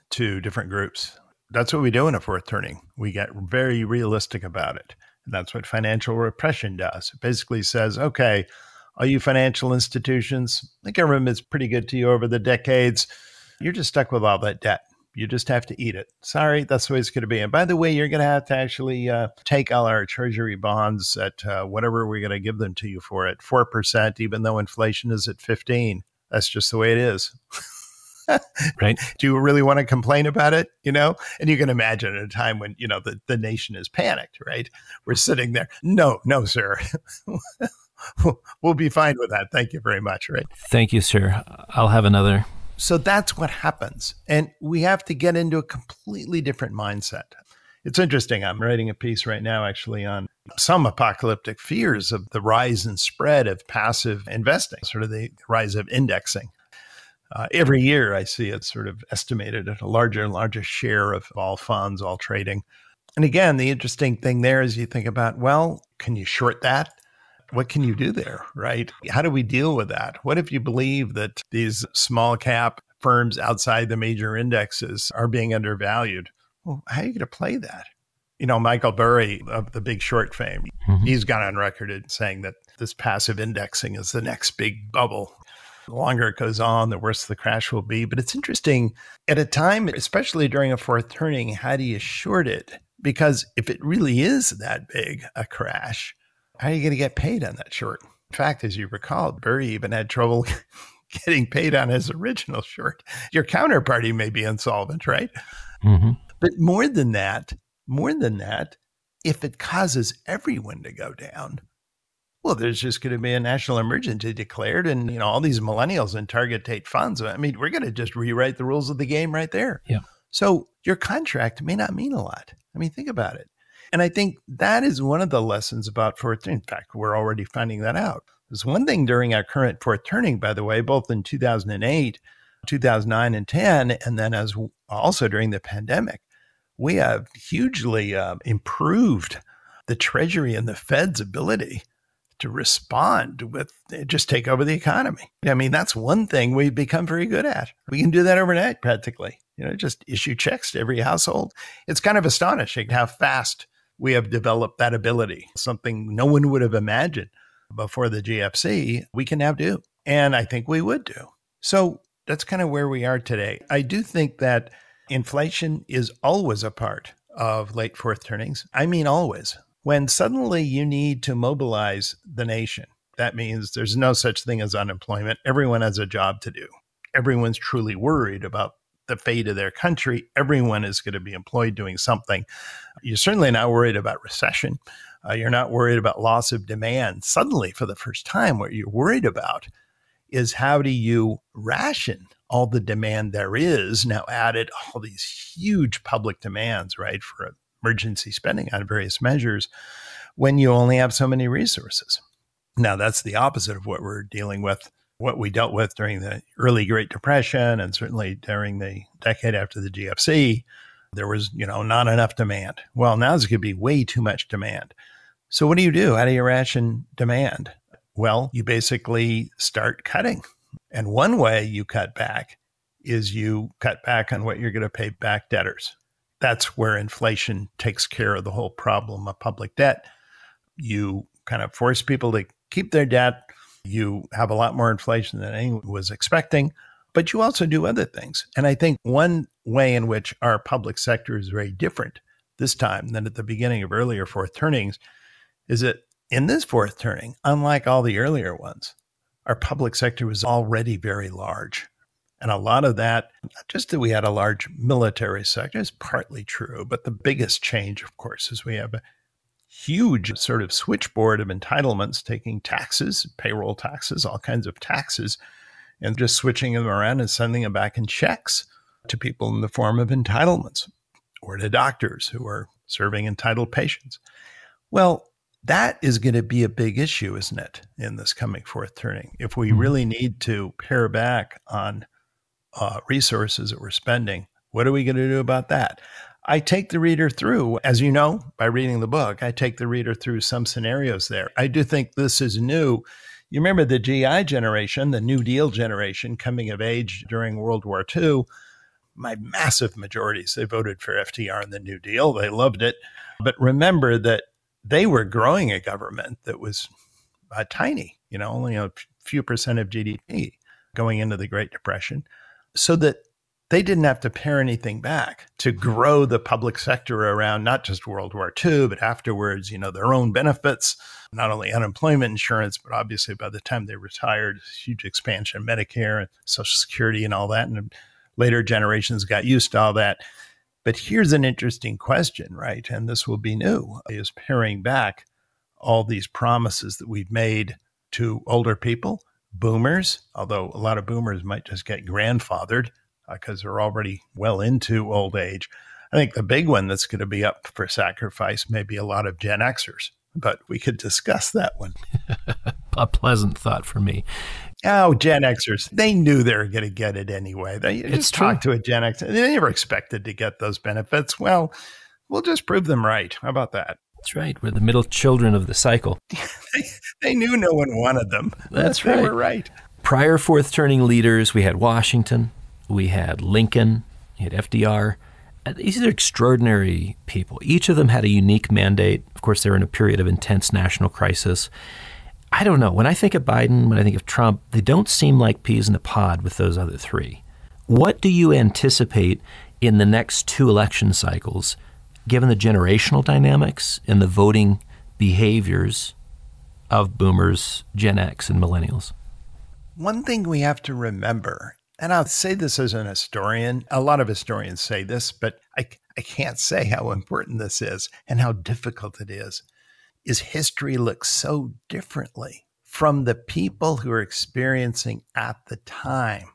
Speaker 2: to different groups. That's what we do in a fourth turning. We get very realistic about it. And that's what financial repression does. It basically says, okay, all you financial institutions, the government's pretty good to you over the decades. You're just stuck with all that debt. You just have to eat it. Sorry, that's the way it's going to be. And by the way, you're going to have to actually uh, take all our treasury bonds at uh, whatever we're going to give them to you for at four percent, even though inflation is at fifteen. That's just the way it is.
Speaker 4: Right.
Speaker 2: Do you really want to complain about it? You know, and you can imagine at a time when, you know, the, the nation is panicked, right? We're sitting there. No, no, sir. We'll be fine with that. Thank you very much. Right.
Speaker 4: Thank you, sir. I'll have another.
Speaker 2: So that's what happens. And we have to get into a completely different mindset. It's interesting. I'm writing a piece right now, actually, on some apocalyptic fears of the rise and spread of passive investing, sort of the rise of indexing. Uh, every year, I see it sort of estimated at a larger and larger share of all funds, all trading. And again, the interesting thing there is you think about, well, can you short that? What can you do there, right? How do we deal with that? What if you believe that these small cap firms outside the major indexes are being undervalued? Well, how are you going to play that? You know, Michael Burry of the Big Short fame, mm-hmm. he's gone on record as saying that this passive indexing is the next big bubble. The longer it goes on, the worse the crash will be. But it's interesting at a time, especially during a fourth turning, how do you short it? Because if it really is that big a crash, how are you going to get paid on that short? In fact, as you recall, Burry even had trouble getting paid on his original short. Your counterparty may be insolvent, right?
Speaker 4: Mm-hmm.
Speaker 2: But more than that, more than that, if it causes everyone to go down, well, there's just going to be a national emergency declared, and you know all these millennials in target date funds. I mean, we're going to just rewrite the rules of the game right there.
Speaker 4: Yeah.
Speaker 2: So your contract may not mean a lot. I mean, think about it. And I think that is one of the lessons about fourth turning. In fact, we're already finding that out. There's one thing during our current fourth turning, by the way, both in two thousand eight, two thousand nine, and ten, and then as also during the pandemic, we have hugely uh, improved the Treasury and the Fed's ability to respond with, just take over the economy. I mean, that's one thing we've become very good at. We can do that overnight practically. You know, just issue checks to every household. It's kind of astonishing how fast we have developed that ability, something no one would have imagined before the G F C, we can now do. And I think we would do. So that's kind of where we are today. I do think that inflation is always a part of late fourth turnings. I mean, always. When suddenly you need to mobilize the nation, that means there's no such thing as unemployment. Everyone has a job to do. Everyone's truly worried about the fate of their country. Everyone is going to be employed doing something. You're certainly not worried about recession. Uh, you're not worried about loss of demand. Suddenly, for the first time, what you're worried about is how do you ration all the demand there is, now added all these huge public demands, right, for emergency spending on various measures when you only have so many resources. Now, that's the opposite of what we're dealing with, what we dealt with during the early Great Depression and certainly during the decade after the G F C. There was, you know, not enough demand. Well, now there's going to be way too much demand. So what do you do? How do you ration demand? Well, you basically start cutting. And one way you cut back is you cut back on what you're going to pay back debtors. That's where inflation takes care of the whole problem of public debt. You kind of force people to keep their debt. You have a lot more inflation than anyone was expecting, but you also do other things. And I think one way in which our public sector is very different this time than at the beginning of earlier fourth turnings is that in this fourth turning, unlike all the earlier ones, our public sector was already very large. And a lot of that, not just that we had a large military sector, is partly true, but the biggest change, of course, is we have a huge sort of switchboard of entitlements, taking taxes, payroll taxes, all kinds of taxes, and just switching them around and sending them back in checks to people in the form of entitlements or to doctors who are serving entitled patients. Well, that is going to be a big issue, isn't it, in this coming fourth turning? If we really need to pare back on uh, resources that we're spending, what are we going to do about that? I take the reader through, as you know, by reading the book, I take the reader through some scenarios there. I do think this is new. You remember the G I generation, the New Deal generation coming of age during World War Two. by massive majorities. They voted for F D R in the New Deal. They loved it. But remember that they were growing a government that was uh, tiny, you know, only a few percent of G D P going into the Great Depression, so that they didn't have to pare anything back to grow the public sector around not just World War Two, but afterwards, you know, their own benefits, not only unemployment insurance, but obviously by the time they retired, huge expansion of Medicare and Social Security and all that. And later generations got used to all that. But here's an interesting question, right? And this will be new, is paring back all these promises that we've made to older people, boomers, although a lot of boomers might just get grandfathered because uh, they're already well into old age. I think the big one that's going to be up for sacrifice may be a lot of Gen Xers, but we could discuss that one.
Speaker 4: A pleasant thought for me.
Speaker 2: Oh, Gen Xers, they knew they were going to get it anyway. They
Speaker 4: It's
Speaker 2: just
Speaker 4: true.
Speaker 2: talked to a Gen Xer. They never expected to get those benefits. Well, we'll just prove them right. How about that?
Speaker 4: That's right. We're the middle children of the cycle.
Speaker 2: they, they knew no one wanted them.
Speaker 4: That's
Speaker 2: they
Speaker 4: right.
Speaker 2: were right.
Speaker 4: Prior fourth turning leaders, we had Washington, we had Lincoln, we had F D R. These are extraordinary people. Each of them had a unique mandate. Of course, they were in a period of intense national crisis. I don't know. When I think of Biden, when I think of Trump, they don't seem like peas in a pod with those other three. What do you anticipate in the next two election cycles, given the generational dynamics and the voting behaviors of boomers, Gen X, and millennials?
Speaker 2: One thing we have to remember, and I'll say this as an historian, a lot of historians say this, but I, I can't say how important this is and how difficult it is, is history looks so differently from the people who are experiencing at the time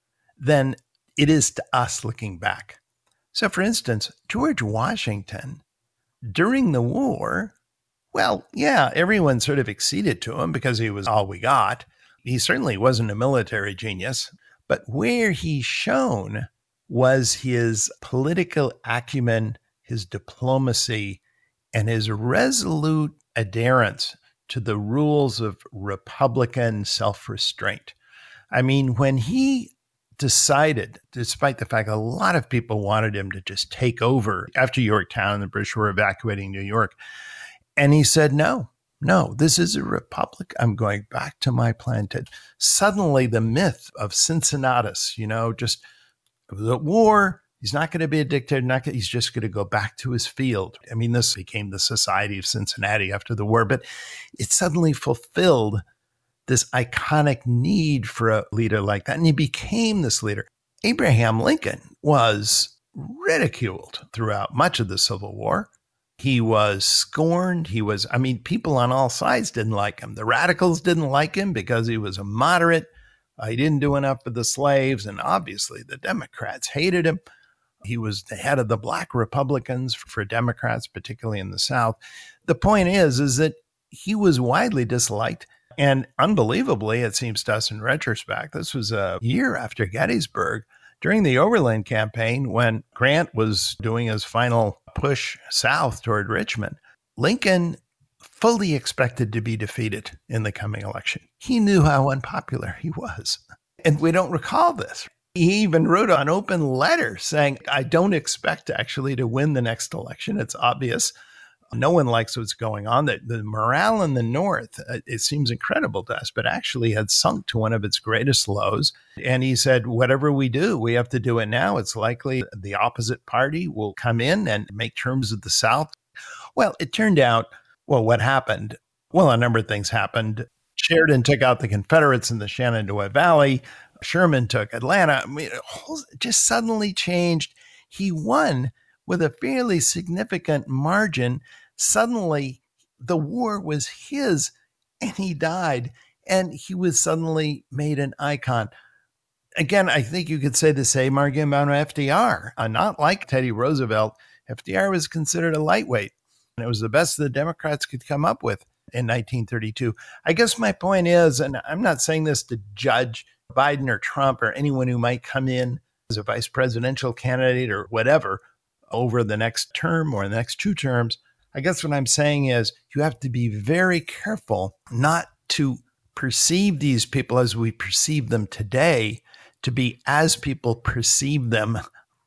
Speaker 2: than it is to us looking back. So, for instance, George Washington, during the war, well, yeah, everyone sort of acceded to him because he was all we got. He certainly wasn't a military genius, but where he shone was his political acumen, his diplomacy, and his resolute adherence to the rules of Republican self-restraint. I mean, when he decided, despite the fact a lot of people wanted him to just take over after Yorktown, the British were evacuating New York, and he said, no, no, this is a republic. I'm going back to my plantation. Suddenly the myth of Cincinnatus, you know, just the war, he's not going to be a dictator. Not gonna, he's just going to go back to his field. I mean, this became the Society of Cincinnati after the war, but it suddenly fulfilled this iconic need for a leader like that. And he became this leader. Abraham Lincoln was ridiculed throughout much of the Civil War. He was scorned. He was, I mean, people on all sides didn't like him. The radicals didn't like him because he was a moderate. Uh, he didn't do enough for the slaves. And obviously the Democrats hated him. He was the head of the Black Republicans for Democrats, particularly in the South. The point is, is that he was widely disliked. And unbelievably, it seems to us in retrospect, this was a year after Gettysburg, during the Overland campaign, when Grant was doing his final push south toward Richmond, Lincoln fully expected to be defeated in the coming election. He knew how unpopular he was. And we don't recall this. He even wrote an open letter saying, I don't expect actually to win the next election. It's obvious. No one likes what's going on. The, the morale in the North, uh, it seems incredible to us, but actually had sunk to one of its greatest lows. And he said, whatever we do, we have to do it now. It's likely the opposite party will come in and make terms with the South. Well, it turned out, well, what happened? Well, a number of things happened. Sheridan took out the Confederates in the Shenandoah Valley. Sherman took Atlanta. I mean, it just suddenly changed. He won with a fairly significant margin. Suddenly, the war was his, and he died, and he was suddenly made an icon. Again, I think you could say the same argument about F D R. Uh, not like Teddy Roosevelt, F D R was considered a lightweight, and it was the best the Democrats could come up with in nineteen thirty-two. I guess my point is, and I'm not saying this to judge Biden or Trump or anyone who might come in as a vice presidential candidate or whatever over the next term or the next two terms. I guess what I'm saying is you have to be very careful not to perceive these people as we perceive them today, to be as people perceive them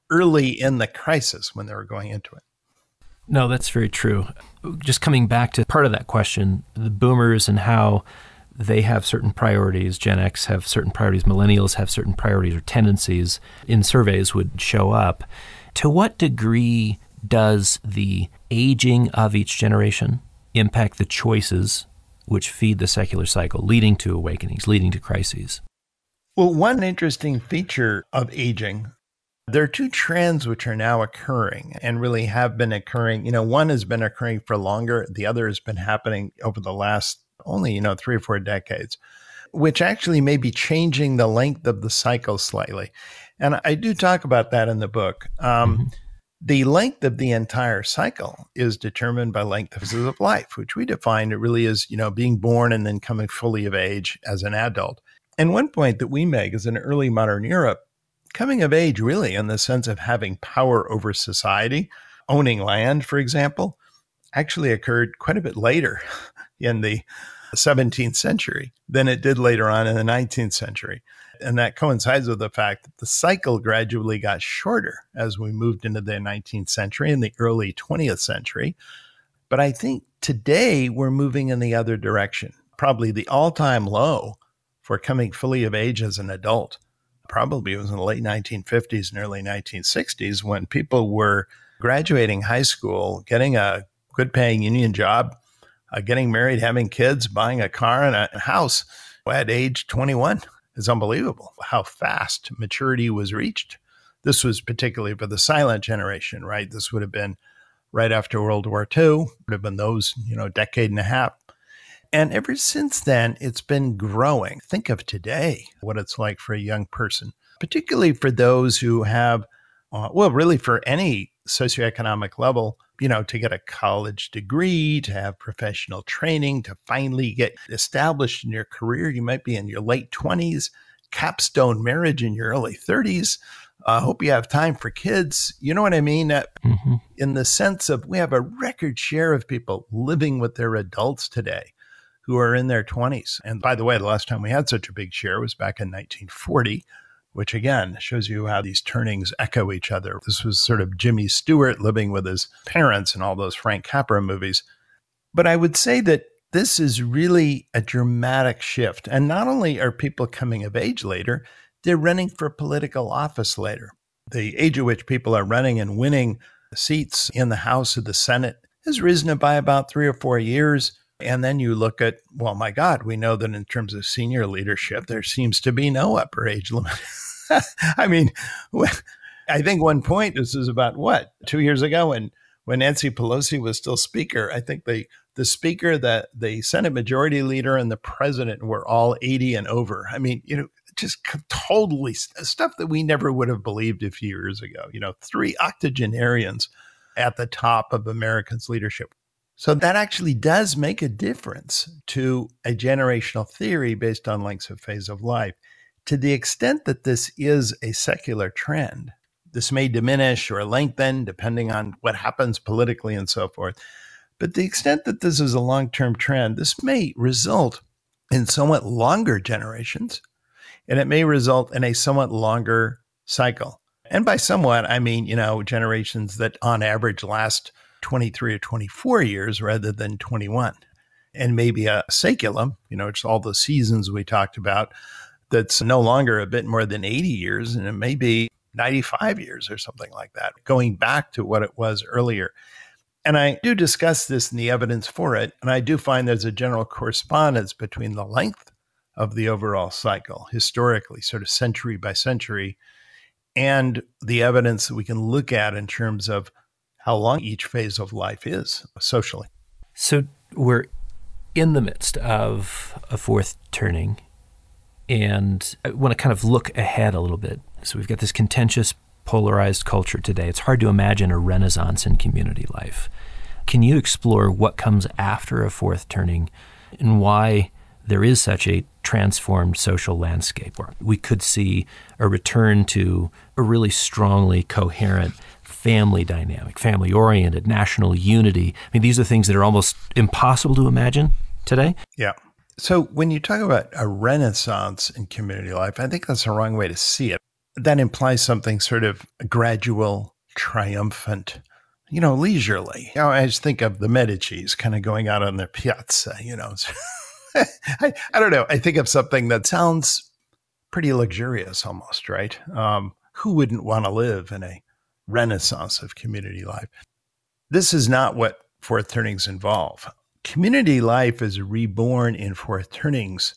Speaker 2: early in the crisis when they were going into it.
Speaker 4: No, that's very true. Just coming back to part of that question, the boomers and how they have certain priorities, Gen X have certain priorities, millennials have certain priorities or tendencies in surveys would show up. To what degree does the aging of each generation impact the choices which feed the secular cycle, leading to awakenings, leading to crises?
Speaker 2: Well, one interesting feature of aging, there are two trends which are now occurring and really have been occurring. You know, one has been occurring for longer. The other has been happening over the last only, you know, three or four decades, which actually may be changing the length of the cycle slightly. And I do talk about that in the book. Um, mm-hmm. The length of the entire cycle is determined by length of life, which we define it really is, you know, being born and then coming fully of age as an adult. And one point that we make is in early modern Europe, coming of age really in the sense of having power over society, owning land, for example, actually occurred quite a bit later in the seventeenth century than it did later on in the nineteenth century. And that coincides with the fact that the cycle gradually got shorter as we moved into the nineteenth century and the early twentieth century. But I think today we're moving in the other direction. Probably the all-time low for coming fully of age as an adult probably was in the late nineteen fifties and early nineteen sixties when people were graduating high school, getting a good-paying union job, uh, getting married, having kids, buying a car and a house at age twenty-one. It's unbelievable how fast maturity was reached. This was particularly for the silent generation, right? This would have been right after World War Two, would have been those, you know, decade and a half. And ever since then, it's been growing. Think of today, what it's like for a young person, particularly for those who have, uh, well, really for any socioeconomic level, you know, to get a college degree, to have professional training, to finally get established in your career. You might be in your late twenties, capstone marriage in your early thirties. I uh, hope you have time for kids. You know what I mean? Uh, mm-hmm. In the sense of we have a record share of people living with their adults today who are in their twenties. And by the way, the last time we had such a big share was back in nineteen forty, which again shows you how these turnings echo each other. This was sort of Jimmy Stewart living with his parents in all those Frank Capra movies. But I would say that this is really a dramatic shift. And not only are people coming of age later, they're running for political office later. The age at which people are running and winning seats in the House or the Senate has risen by about three or four years. And then you look at, well, my God, we know that in terms of senior leadership, there seems to be no upper age limit. I mean, I think one point, this is about what, two years ago when, when Nancy Pelosi was still speaker, I think the, the speaker, the, the Senate majority leader and the president were all eighty and over. I mean, you know, just totally stuff that we never would have believed a few years ago, you know, three octogenarians at the top of Americans' leadership. So that actually does make a difference to a generational theory based on lengths of phase of life. To the extent that this is a secular trend, this may diminish or lengthen depending on what happens politically and so forth. But the extent that this is a long-term trend, this may result in somewhat longer generations, and it may result in a somewhat longer cycle. And by somewhat, I mean, you know, generations that on average last twenty-three or twenty-four years rather than twenty-one. And maybe a saeculum, you know, it's all the seasons we talked about, that's no longer a bit more than eighty years, and it may be ninety-five years or something like that, going back to what it was earlier. And I do discuss this in the evidence for it, and I do find there's a general correspondence between the length of the overall cycle, historically, sort of century by century, and the evidence that we can look at in terms of how long each phase of life is socially.
Speaker 4: So we're in the midst of a fourth turning, and I want to kind of look ahead a little bit. So we've got this contentious, polarized culture today. It's hard to imagine a renaissance in community life. Can you explore what comes after a fourth turning and why there is such a transformed social landscape where we could see a return to a really strongly coherent family dynamic, family-oriented, national unity? I mean, these are things that are almost impossible to imagine today.
Speaker 2: Yeah. So when you talk about a renaissance in community life, I think that's the wrong way to see it. that implies something sort of gradual, triumphant, you know, leisurely. You know, I just think of the Medicis kind of going out on their piazza, you know. I, I don't know. I think of something that sounds pretty luxurious almost, right? Um, who wouldn't want to live in a renaissance of community life? This is not what Fourth Turnings involve. Community life is reborn in Fourth Turnings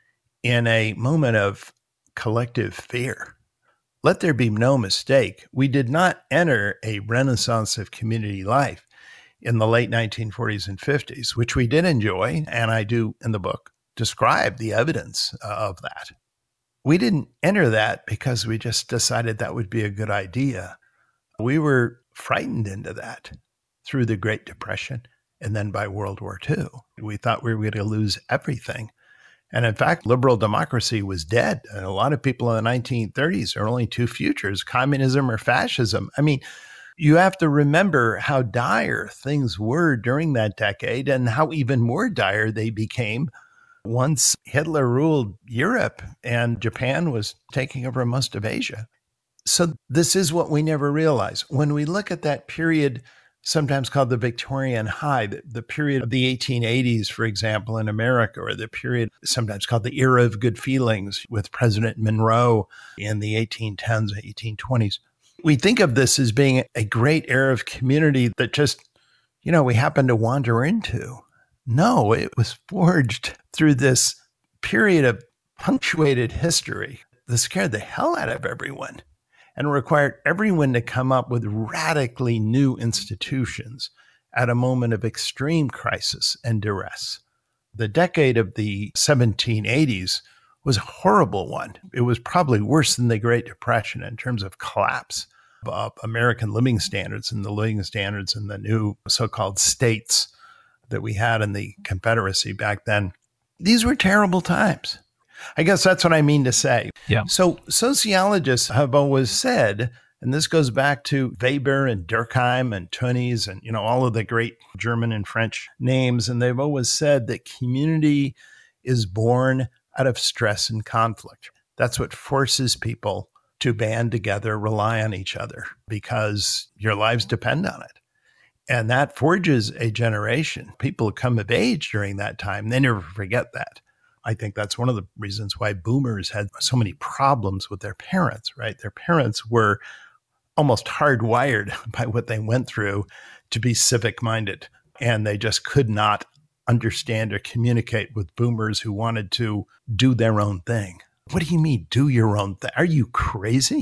Speaker 2: in a moment of collective fear. Let there be no mistake. We did not enter a renaissance of community life in the late nineteen forties and fifties, which we did enjoy, and I do in the book describe the evidence of that. We didn't enter that because we just decided that would be a good idea. We were frightened into that through the Great Depression and then by World War Two. We thought we were going to lose everything. And in fact, liberal democracy was dead. And a lot of people in the nineteen thirties are only two futures, communism or fascism. I mean, you have to remember how dire things were during that decade and how even more dire they became once Hitler ruled Europe and Japan was taking over most of Asia. So this is what we never realize. When we look at that period, sometimes called the Victorian high, the, the period of the eighteen eighties, for example, in America, or the period sometimes called the era of good feelings with President Monroe in the eighteen tens, eighteen twenties. We think of this as being a great era of community that just, you know, we happen to wander into. No, it was forged through this period of punctuated history that scared the hell out of everyone and required everyone to come up with radically new institutions at a moment of extreme crisis and duress. The decade of the seventeen eighties was a horrible one. It was probably worse than the Great Depression in terms of collapse of American living standards and the living standards in the new so-called states that we had in the Confederacy back then. These were terrible times. I guess that's what I mean to say.
Speaker 4: Yeah.
Speaker 2: So sociologists have always said, and this goes back to Weber and Durkheim and Tönnies and, you know, all of the great German and French names, and they've always said that community is born out of stress and conflict. That's what forces people to band together, rely on each other, because your lives depend on it. And that forges a generation. People who come of age during that time, they never forget that. I think that's one of the reasons why boomers had so many problems with their parents, right? Their parents were almost hardwired by what they went through to be civic-minded, and they just could not understand or communicate with boomers who wanted to do their own thing. What do you mean, do your own thing? Are you crazy?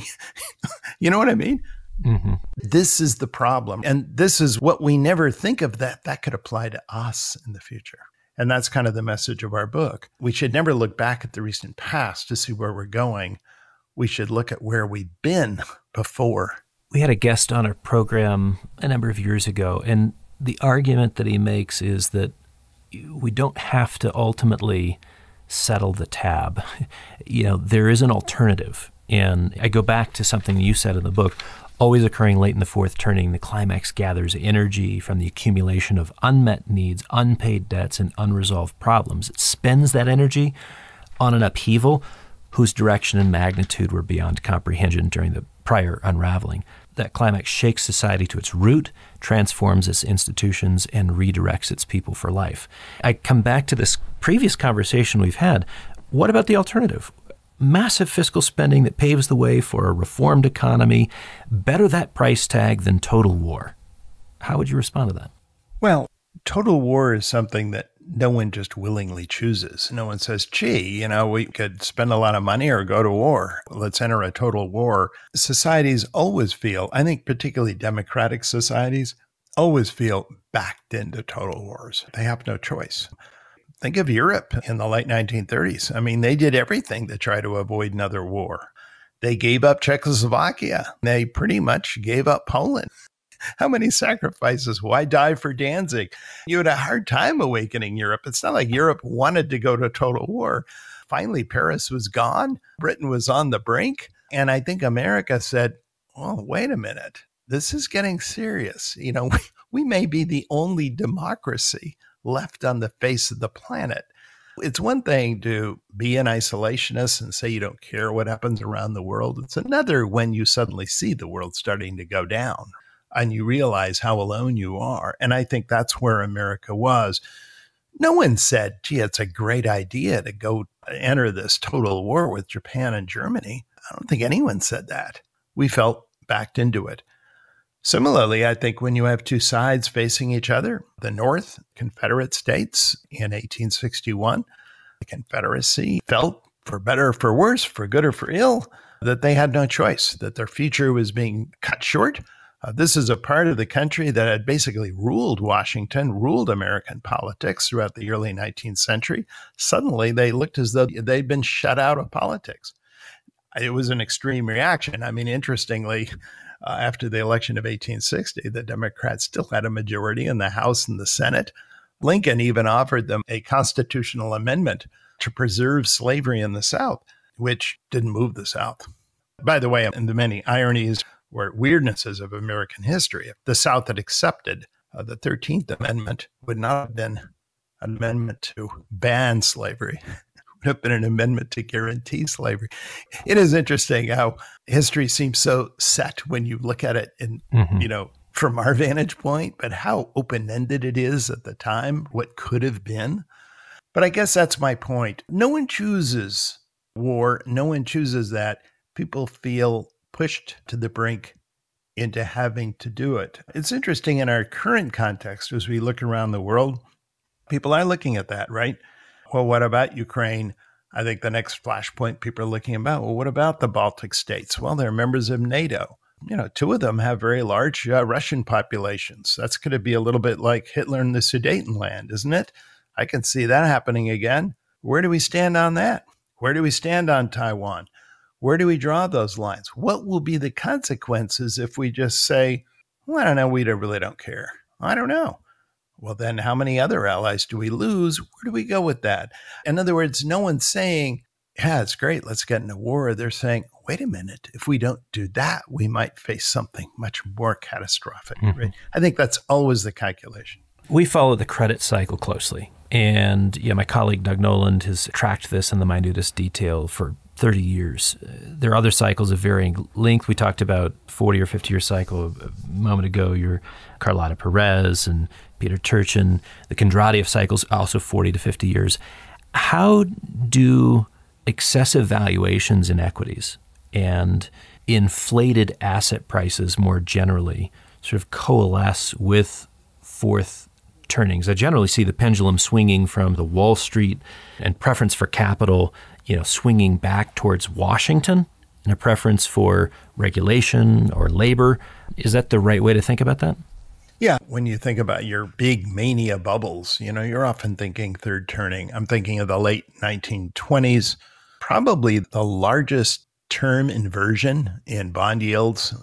Speaker 2: You know what I mean? Mm-hmm. This is the problem. And this is what we never think of, that that could apply to us in the future. And that's kind of the message of our book. We should never look back at the recent past to see where we're going. We should look at where we've been before.
Speaker 4: We had a guest on our program a number of years ago, and the argument that he makes is that we don't have to ultimately settle the tab. You know, there is an alternative. And I go back to something you said in the book. Always occurring late in the fourth turning, the climax gathers energy from the accumulation of unmet needs, unpaid debts, and unresolved problems. It spends that energy on an upheaval whose direction and magnitude were beyond comprehension during the prior unraveling. That climax shakes society to its root, transforms its institutions, and redirects its people for life. I come back to this previous conversation we've had. What about the alternative? Massive fiscal spending that paves the way for a reformed economy. Better that price tag than total war. How would you respond to that?
Speaker 2: Well, total war is something that no one just willingly chooses. No one says, gee, you know, we could spend a lot of money or go to war. Let's enter a total war. Societies always feel, I think particularly democratic societies, always feel backed into total wars. They have no choice. Think of Europe in the late nineteen thirties. I mean, they did everything to try to avoid another war. They gave up Czechoslovakia. They pretty much gave up Poland. How many sacrifices? Why die for Danzig? You had a hard time awakening Europe. It's not like Europe wanted to go to total war. Finally, Paris was gone. Britain was on the brink. And I think America said, well, wait a minute. This is getting serious. You know, we, we may be the only democracy left on the face of the planet. It's one thing to be an isolationist and say you don't care what happens around the world. It's another when you suddenly see the world starting to go down and you realize how alone you are. And I think that's where America was. No one said, gee, it's a great idea to go enter this total war with Japan and Germany. I don't think anyone said that. We felt backed into it. Similarly, I think when you have two sides facing each other, the North, Confederate States in eighteen sixty-one, the Confederacy felt, for better or for worse, for good or for ill, that they had no choice, that their future was being cut short. Uh, this is a part of the country that had basically ruled Washington, ruled American politics throughout the early nineteenth century. Suddenly, they looked as though they'd been shut out of politics. It was an extreme reaction. I mean, interestingly, uh, after the election of eighteen sixty, the Democrats still had a majority in the House and the Senate. Lincoln even offered them a constitutional amendment to preserve slavery in the South, which didn't move the South. By the way, in the many ironies or weirdnesses of American history, if the South had accepted uh, the thirteenth Amendment, would not have been an amendment to ban slavery. It would have been an amendment to guarantee slavery. It is interesting how history seems so set when you look at it in, mm-hmm. you know, from our vantage point, but how open-ended it is at the time, what could have been. But I guess that's my point. No one chooses war. No one chooses that. People feel pushed to the brink into having to do it. It's interesting in our current context, as we look around the world, people are looking at that, right? Well, what about Ukraine? I think the next flashpoint people are looking about, well, what about the Baltic states? Well, they're members of NATO. You know, two of them have very large uh, Russian populations. That's going to be a little bit like Hitler in the Sudetenland, isn't it? I can see that happening again. Where do we stand on that? Where do we stand on Taiwan? Where do we draw those lines? What will be the consequences if we just say, well, I don't know, we don't, really don't care? I don't know. Well, then how many other allies do we lose? Where do we go with that? In other words, no one's saying, yeah, it's great, let's get in a war. They're saying, wait a minute, if we don't do that, we might face something much more catastrophic. Mm-hmm. Right? I think that's always the calculation.
Speaker 4: We follow the credit cycle closely. And yeah, my colleague Doug Noland has tracked this in the minutest detail for thirty years. Uh, there are other cycles of varying length. We talked about forty or fifty year cycle a moment ago. Your Carlotta Perez and Peter Turchin, the Kondratiev cycles, also forty to fifty years. How do excessive valuations in equities and inflated asset prices more generally sort of coalesce with fourth turnings? I generally see the pendulum swinging from the Wall Street and preference for capital, you know, swinging back towards Washington and a preference for regulation or labor. Is that the right way to think about that?
Speaker 2: Yeah. When you think about your big mania bubbles, you know, you're often thinking third turning. I'm thinking of the late nineteen twenties, probably the largest term inversion in bond yields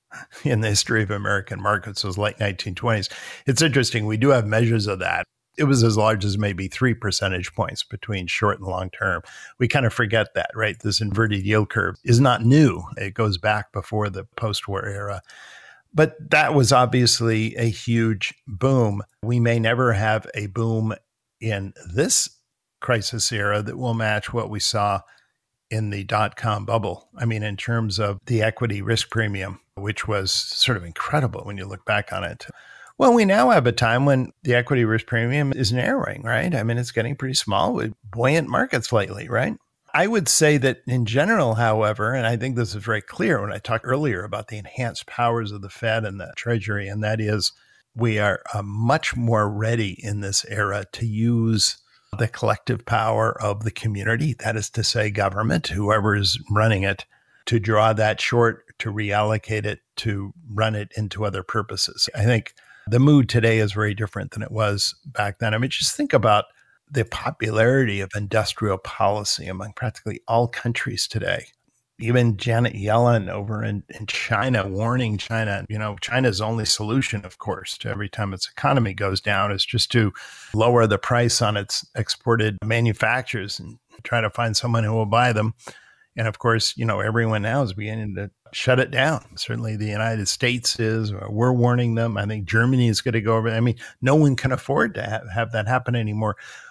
Speaker 2: in the history of American markets was late nineteen twenties. It's interesting. We do have measures of that. It was as large as maybe three percentage points between short and long term. We kind of forget that, right? This inverted yield curve is not new. It goes back before the post-war era. But that was obviously a huge boom. We may never have a boom in this crisis era that will match what we saw in the dot-com bubble. I mean, in terms of the equity risk premium, which was sort of incredible when you look back on it. Well, we now have a time when the equity risk premium is narrowing, right? I mean, it's getting pretty small with buoyant markets lately, right? I would say that in general, however, and I think this is very clear when I talked earlier about the enhanced powers of the Fed and the Treasury, and that is we are uh, much more ready in this era to use the collective power of the community, that is to say government, whoever is running it, to draw that short, to reallocate it, to run it into other purposes. I think the mood today is very different than it was back then. I mean, just think about the popularity of industrial policy among practically all countries today. Even Janet Yellen over in, in China, warning China, you know, China's only solution, of course, to every time its economy goes down is just to lower the price on its exported manufacturers and try to find someone who will buy them. And of course, you know, everyone now is beginning to shut it down. Certainly the United States is, we're warning them. I think Germany is going to go over. I mean, no one can afford to have, have that happen anymore.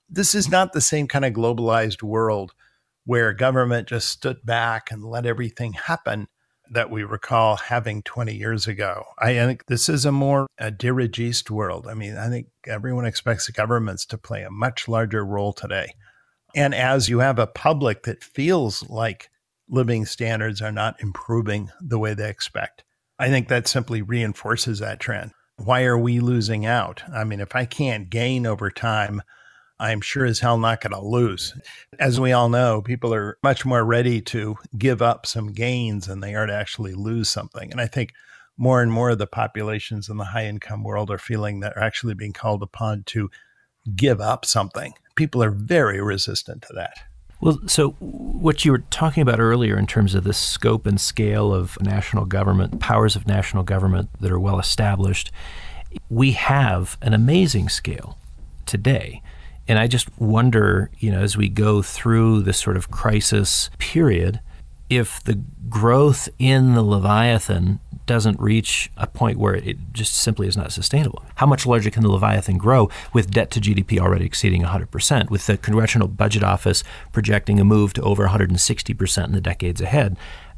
Speaker 2: This is not the same kind of globalized world where government just stood back and let everything happen that we recall having twenty years ago. I think this is a more a dirigist world. I mean, I think everyone expects governments to play a much larger role today. And as you have a public that feels like living standards are not improving the way they expect, I think that simply reinforces that trend. Why are we losing out? I mean, if I can't gain over time, I'm sure as hell not going to lose. As we all know, people are much more ready to give up some gains than they are to actually lose something. And I think more and more of the populations in the high income world are feeling that they're actually being called upon to give up something. People are very resistant to that.
Speaker 4: Well, so what you were talking about earlier in terms of the scope and scale of national government, powers of national government that are well established, we have an amazing scale today. And I just wonder, you know, as we go through this sort of crisis period, if the growth in the Leviathan doesn't reach a point where it just simply is not sustainable. How much larger can the Leviathan grow with debt to G D P already exceeding one hundred percent, with the Congressional Budget Office projecting a move to over one hundred sixty percent in the decades ahead?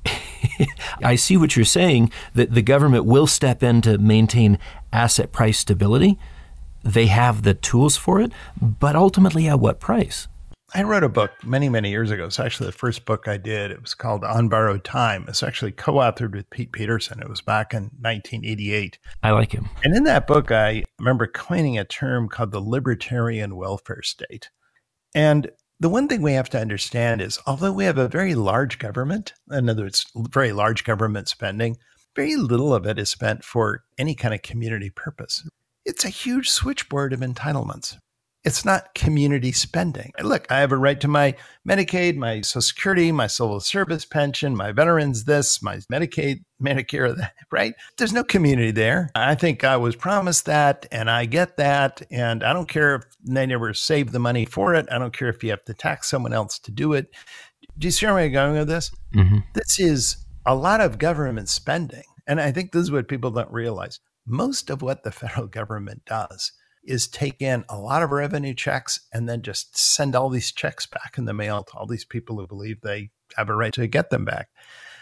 Speaker 4: I see what you're saying, that the government will step in to maintain asset price stability. They have the tools for it, but ultimately at what price?
Speaker 2: I wrote a book many, many years ago. It's actually the first book I did. It was called On Borrowed Time. It's actually co-authored with Pete Peterson. It was back in nineteen eighty-eight.
Speaker 4: I like him.
Speaker 2: And in that book, I remember coining a term called the libertarian welfare state. And the one thing we have to understand is, although we have a very large government, in other words, very large government spending, very little of it is spent for any kind of community purpose. It's a huge switchboard of entitlements. It's not community spending. Look, I have a right to my Medicaid, my Social Security, my civil service pension, my veterans this, my Medicaid, Medicare that, right? There's no community there. I think I was promised that, and I get that, and I don't care if they never save the money for it. I don't care if you have to tax someone else to do it. Do you see where I'm going with this?
Speaker 4: Mm-hmm.
Speaker 2: This is a lot of government spending, and I think this is what people don't realize. Most of what the federal government does is take in a lot of revenue checks and then just send all these checks back in the mail to all these people who believe they have a right to get them back.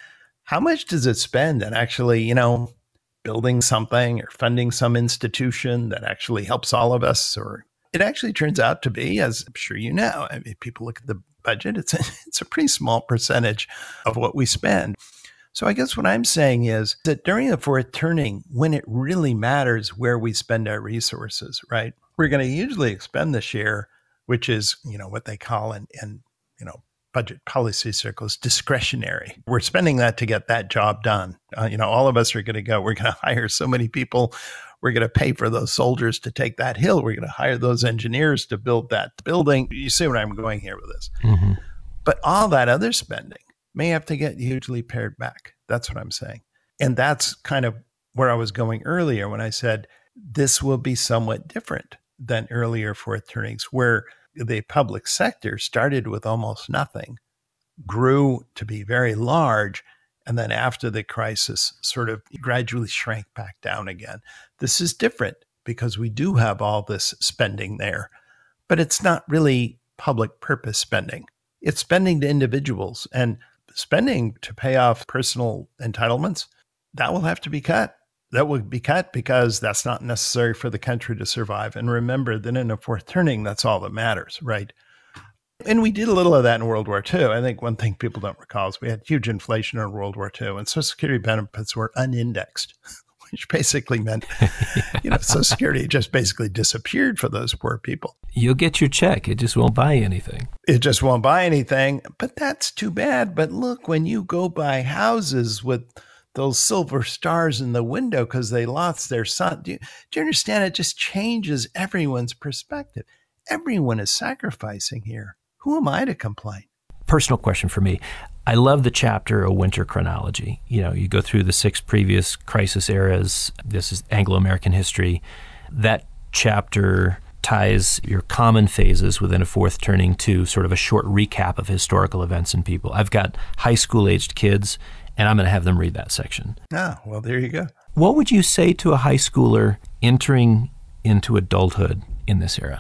Speaker 2: How much does it spend on actually, you know, building something or funding some institution that actually helps all of us? Or it actually turns out to be, as I'm sure you know, I mean, people look at the budget, it's a, it's a pretty small percentage of what we spend. So I guess what I'm saying is that during the fourth turning, when it really matters where we spend our resources, right, we're going to usually expend the share, which is, you know, what they call in, in, you know, budget policy circles, discretionary. We're spending that to get that job done. Uh, you know, all of us are going to go, we're going to hire so many people. We're going to pay for those soldiers to take that hill. We're going to hire those engineers to build that building. You see where I'm going here with this.
Speaker 4: Mm-hmm.
Speaker 2: But all that other spending may have to get hugely pared back. That's what I'm saying. And that's kind of where I was going earlier when I said this will be somewhat different than earlier fourth turnings, where the public sector started with almost nothing, grew to be very large, and then after the crisis sort of gradually shrank back down again. This is different because we do have all this spending there, but it's not really public purpose spending. It's spending to individuals, and spending to pay off personal entitlements, that will have to be cut. That will be cut because that's not necessary for the country to survive. And remember that in a fourth turning, that's all that matters, right? And we did a little of that in World War Two. I think one thing people don't recall is we had huge inflation in World War Two, and Social Security benefits were unindexed, which basically meant, you know, Social Security just basically disappeared for those poor people.
Speaker 4: You'll get your check. It just won't buy anything.
Speaker 2: It just won't buy anything. But that's too bad. But look, when you go buy houses with those silver stars in the window because they lost their son, do you, do you understand? It just changes everyone's perspective. Everyone is sacrificing here. Who am I to complain?
Speaker 4: Personal question for me. I love the chapter, A Winter Chronology. You know, you go through the six previous crisis eras. This is Anglo-American history. That chapter ties your common phases within a fourth turning to sort of a short recap of historical events and people. I've got high school-aged kids, and I'm going to have them read that section.
Speaker 2: Ah, well, there you go.
Speaker 4: What would you say to a high schooler entering into adulthood in this era?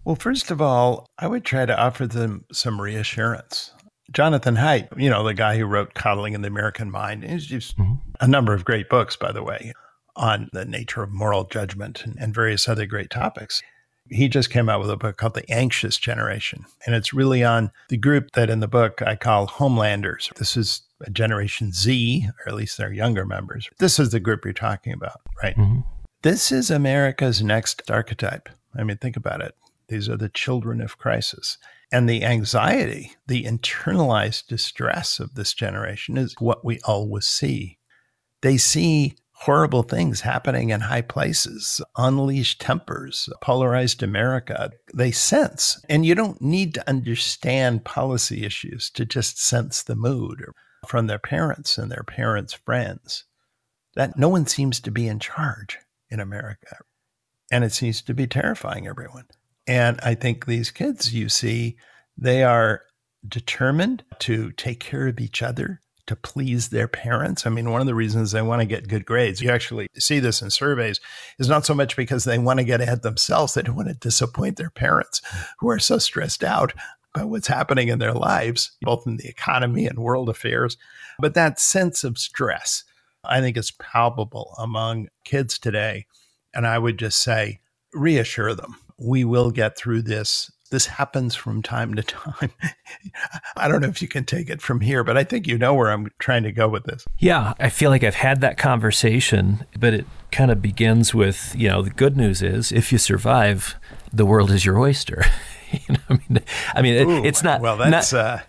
Speaker 2: Well, first of all, I would try to offer them some reassurance. Jonathan Haidt, you know, the guy who wrote Coddling in the American Mind, he's just mm-hmm. a number of great books, by the way, on the nature of moral judgment and, and various other great topics. He just came out with a book called The Anxious Generation, and it's really on the group that in the book I call Homelanders. This is a Generation Z, or at least their younger members. This is the group you're talking about, right? Mm-hmm. This is America's next archetype. I mean, think about it. These are the children of crisis. And the anxiety, the internalized distress of this generation is what we always see. They see horrible things happening in high places, unleashed tempers, polarized America. They sense, and you don't need to understand policy issues to just sense the mood from their parents and their parents' friends, that no one seems to be in charge in America. And it seems to be terrifying everyone. And I think these kids, you see, they are determined to take care of each other, to please their parents. I mean, one of the reasons they want to get good grades, you actually see this in surveys, is not so much because they want to get ahead themselves. They don't want to disappoint their parents who are so stressed out about what's happening in their lives, both in the economy and world affairs. But that sense of stress, I think, is palpable among kids today. And I would just say, reassure them. We will get through this. This happens from time to time. I don't know if you can take it from here, but I think you know where I'm trying to go with this.
Speaker 4: Yeah, I feel like I've had that conversation, but it kind of begins with, you know, the good news is if you survive, the world is your oyster. You know, I mean, I mean, it,
Speaker 2: Ooh,
Speaker 4: it's not.
Speaker 2: Well, that's
Speaker 4: not,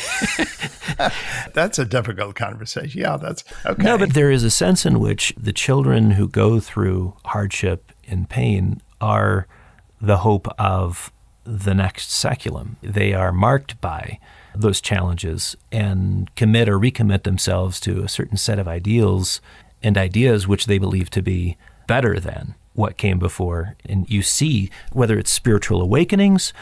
Speaker 2: uh, that's a difficult conversation. Yeah, that's okay.
Speaker 4: No, but there is a sense in which the children who go through hardship and pain are the hope of the next seculum. They are marked by those challenges and commit or recommit themselves to a certain set of ideals and ideas which they believe to be better than what came before. And you see, whether it's spiritual awakenings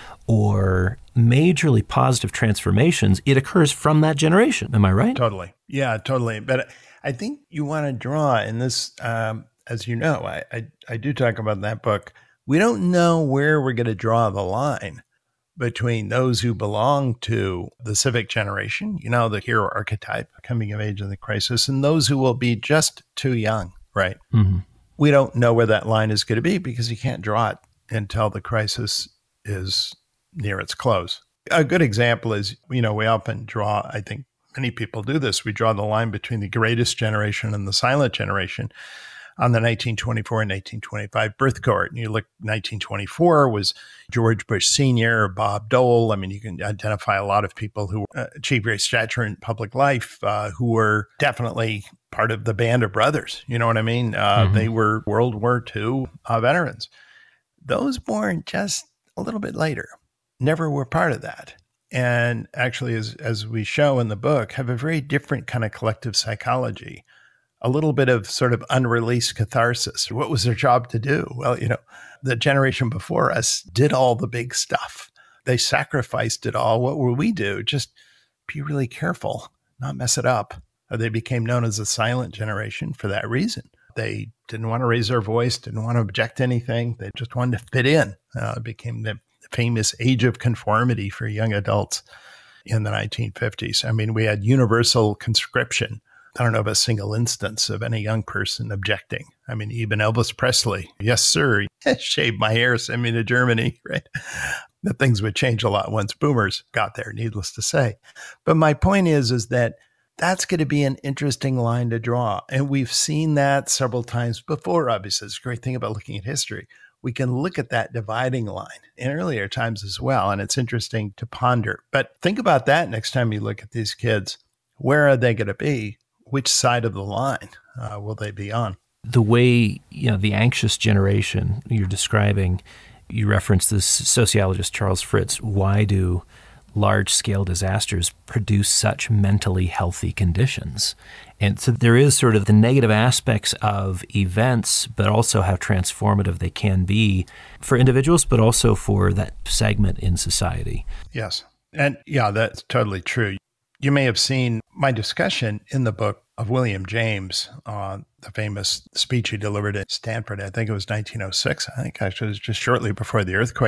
Speaker 4: or majorly positive transformations, it occurs from that generation. Am I right?
Speaker 2: Totally. Yeah, totally. But I think you want to draw in this, um, as you know, I, I, I do talk about in that book, we don't know where we're going to draw the line between those who belong to the civic generation, you know, the hero archetype, coming of age in the crisis, and those who will be just too young, right? Mm-hmm. We don't know where that line is going to be because you can't draw it until the crisis is near its close. A good example is, you know, we often draw, I think many people do this, we draw the line between the greatest generation and the silent generation on the nineteen twenty-four and nineteen twenty-five birth cohort. And you look, nineteen twenty-four was George Bush Senior, Bob Dole. I mean, you can identify a lot of people who uh, achieved great stature in public life, uh, who were definitely part of the band of brothers. You know what I mean? Uh, mm-hmm. They were World War Two uh, veterans. Those born just a little bit later never were part of that. And actually, as, as we show in the book, have a very different kind of collective psychology. A little bit of sort of unreleased catharsis. What was their job to do? Well, you know, the generation before us did all the big stuff. They sacrificed it all. What will we do? Just be really careful, not mess it up. They became known as the silent generation for that reason. They didn't want to raise their voice, didn't want to object to anything. They just wanted to fit in. Uh, it became the famous age of conformity for young adults in the nineteen fifties. I mean, we had universal conscription. I don't know of a single instance of any young person objecting. I mean, even Elvis Presley, yes, sir, shaved my hair, send me to Germany, right? The things would change a lot once boomers got there, needless to say. But my point is, is that that's going to be an interesting line to draw. And we've seen that several times before, obviously. It's a great thing about looking at history. We can look at that dividing line in earlier times as well. And it's interesting to ponder. But think about that next time you look at these kids. Where are they going to be? Which side of the line uh, will they be on?
Speaker 4: The way, you know, the anxious generation you're describing, you referenced this sociologist, Charles Fritz. Why do large-scale disasters produce such mentally healthy conditions? And so there is sort of the negative aspects of events, but also how transformative they can be for individuals, but also for that segment in society.
Speaker 2: Yes. And yeah, that's totally true. You may have seen my discussion in the book of William James, uh, the famous speech he delivered at Stanford. I think it was nineteen oh six. I think actually it was just shortly before the earthquake.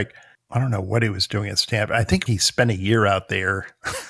Speaker 2: I don't know what he was doing at Stanford. I think he spent a year out there.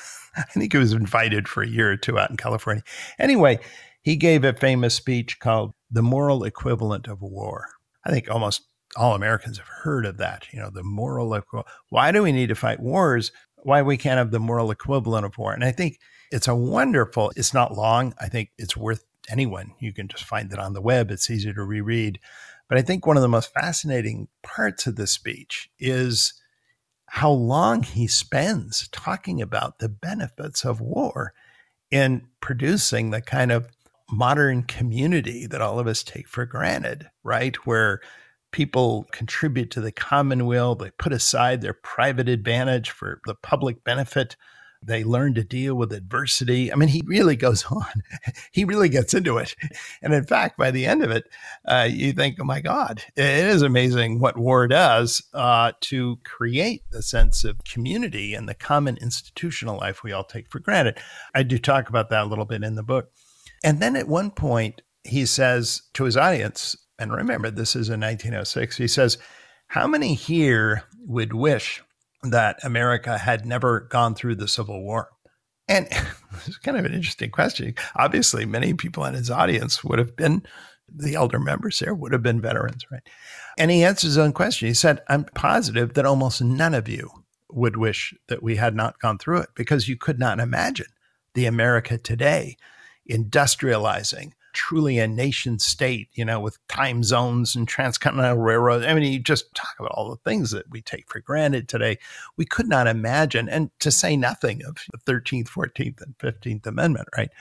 Speaker 2: I think he was invited for a year or two out in California. Anyway, he gave a famous speech called The Moral Equivalent of War. I think almost all Americans have heard of that. You know, the moral equivalent. Why do we need to fight wars? Why we can't have the moral equivalent of war? And I think it's a wonderful, it's not long. I think it's worth anyone. You can just find it on the web. It's easy to reread. But I think one of the most fascinating parts of this speech is how long he spends talking about the benefits of war in producing the kind of modern community that all of us take for granted, right? Where people contribute to the common will, they put aside their private advantage for the public benefit. They learn to deal with adversity. I mean, he really goes on. He really gets into it. And in fact, by the end of it, uh, you think, oh my God, it is amazing what war does uh, to create the sense of community and the common institutional life we all take for granted. I do talk about that a little bit in the book. And then at one point, he says to his audience, and remember, this is in nineteen oh six, he says, how many here would wish that America had never gone through the Civil War? And it's kind of an interesting question. Obviously, many people in his audience would have been, the elder members there would have been veterans, right? And he answers his own question. He said, I'm positive that almost none of you would wish that we had not gone through it, because you could not imagine the America today industrializing, truly a nation state, you know, with time zones and transcontinental railroads. I mean, you just talk about all the things that we take for granted today. We could not imagine, and to say nothing of the thirteenth, fourteenth, and fifteenth Amendment, right?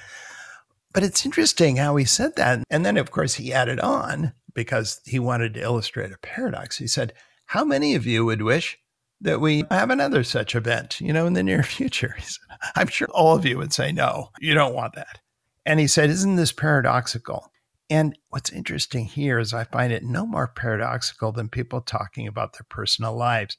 Speaker 2: But it's interesting how he said that. And then, of course, he added on, because he wanted to illustrate a paradox. He said, how many of you would wish that we have another such event, you know, in the near future? He said, I'm sure all of you would say, no, you don't want that. And he said, isn't this paradoxical? And what's interesting here is I find it no more paradoxical than people talking about their personal lives.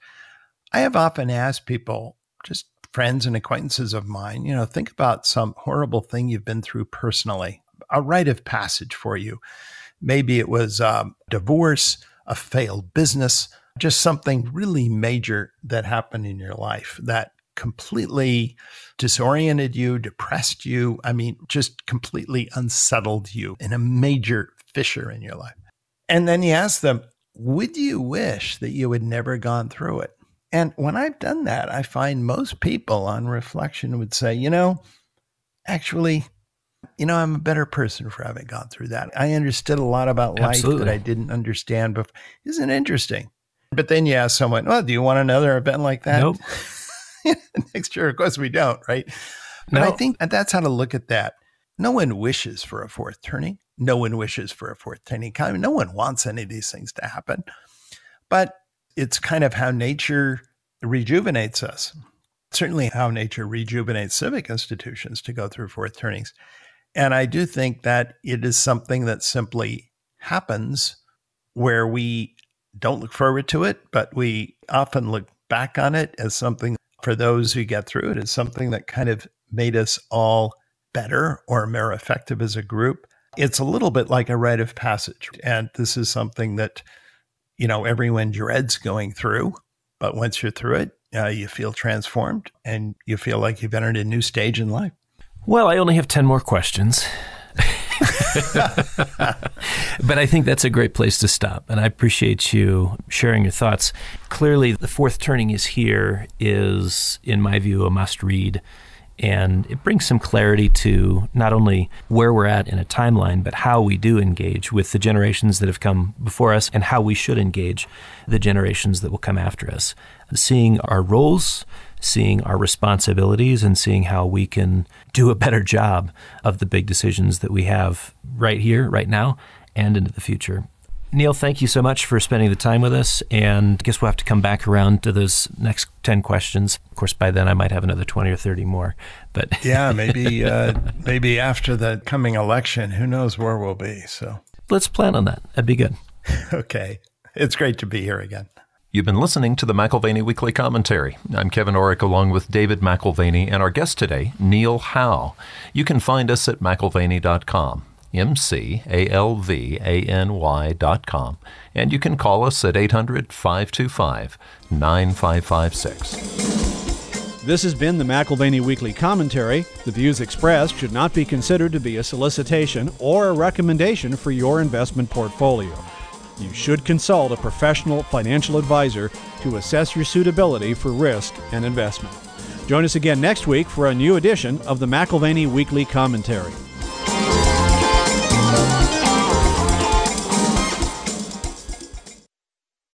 Speaker 2: I have often asked people, just friends and acquaintances of mine, you know, think about some horrible thing you've been through personally, a rite of passage for you. Maybe it was um, divorce, a failed business, just something really major that happened in your life that completely disoriented you, depressed you. I mean, just completely unsettled you in a major fissure in your life. And then you ask them, would you wish that you had never gone through it? And when I've done that, I find most people on reflection would say, you know, actually, you know, I'm a better person for having gone through that. I understood a lot about
Speaker 4: Absolutely.
Speaker 2: life that I didn't understand before. Isn't it interesting? But then you ask someone, well, do you want another event like that?
Speaker 4: Nope.
Speaker 2: Next year, of course we don't, right? But
Speaker 4: No.
Speaker 2: I think that's how to look at that. No one wishes for a fourth turning. No one wishes for a fourth turning economy. No one wants any of these things to happen. But it's kind of how nature rejuvenates us. Certainly how nature rejuvenates civic institutions to go through fourth turnings. And I do think that it is something that simply happens where we don't look forward to it, but we often look back on it as something, for those who get through it, as something that kind of made us all better or more effective as a group. It's a little bit like a rite of passage. And this is something that, you know, everyone dreads going through. But once you're through it, uh, you feel transformed and you feel like you've entered a new stage in life.
Speaker 4: Well, I only have ten more questions. But I think that's a great place to stop. And I appreciate you sharing your thoughts. Clearly, The Fourth Turning is Here is, in my view, a must read. And it brings some clarity to not only where we're at in a timeline, but how we do engage with the generations that have come before us and how we should engage the generations that will come after us. Seeing our roles, seeing our responsibilities, and seeing how we can do a better job of the big decisions that we have right here, right now, and into the future. Neil, thank you so much for spending the time with us, and I guess we'll have to come back around to those next ten questions. Of course, by then I might have another twenty or thirty more. But
Speaker 2: yeah, maybe uh, maybe after the coming election, who knows where we'll be. So
Speaker 4: let's plan on that. That'd be good.
Speaker 2: Okay. It's great to be here again.
Speaker 3: You've been listening to the McAlvany Weekly Commentary. I'm Kevin Orrick, along with David McAlvany, and our guest today, Neil Howe. You can find us at McAlvany dot com. M C A L V A N Y dot com, and you can call us at eight hundred, five two five, nine five five six.
Speaker 1: This has been the McAlvany Weekly Commentary. The views expressed should not be considered to be a solicitation or a recommendation for your investment portfolio. You should consult a professional financial advisor to assess your suitability for risk and investment. Join us again next week for a new edition of the McAlvany Weekly Commentary.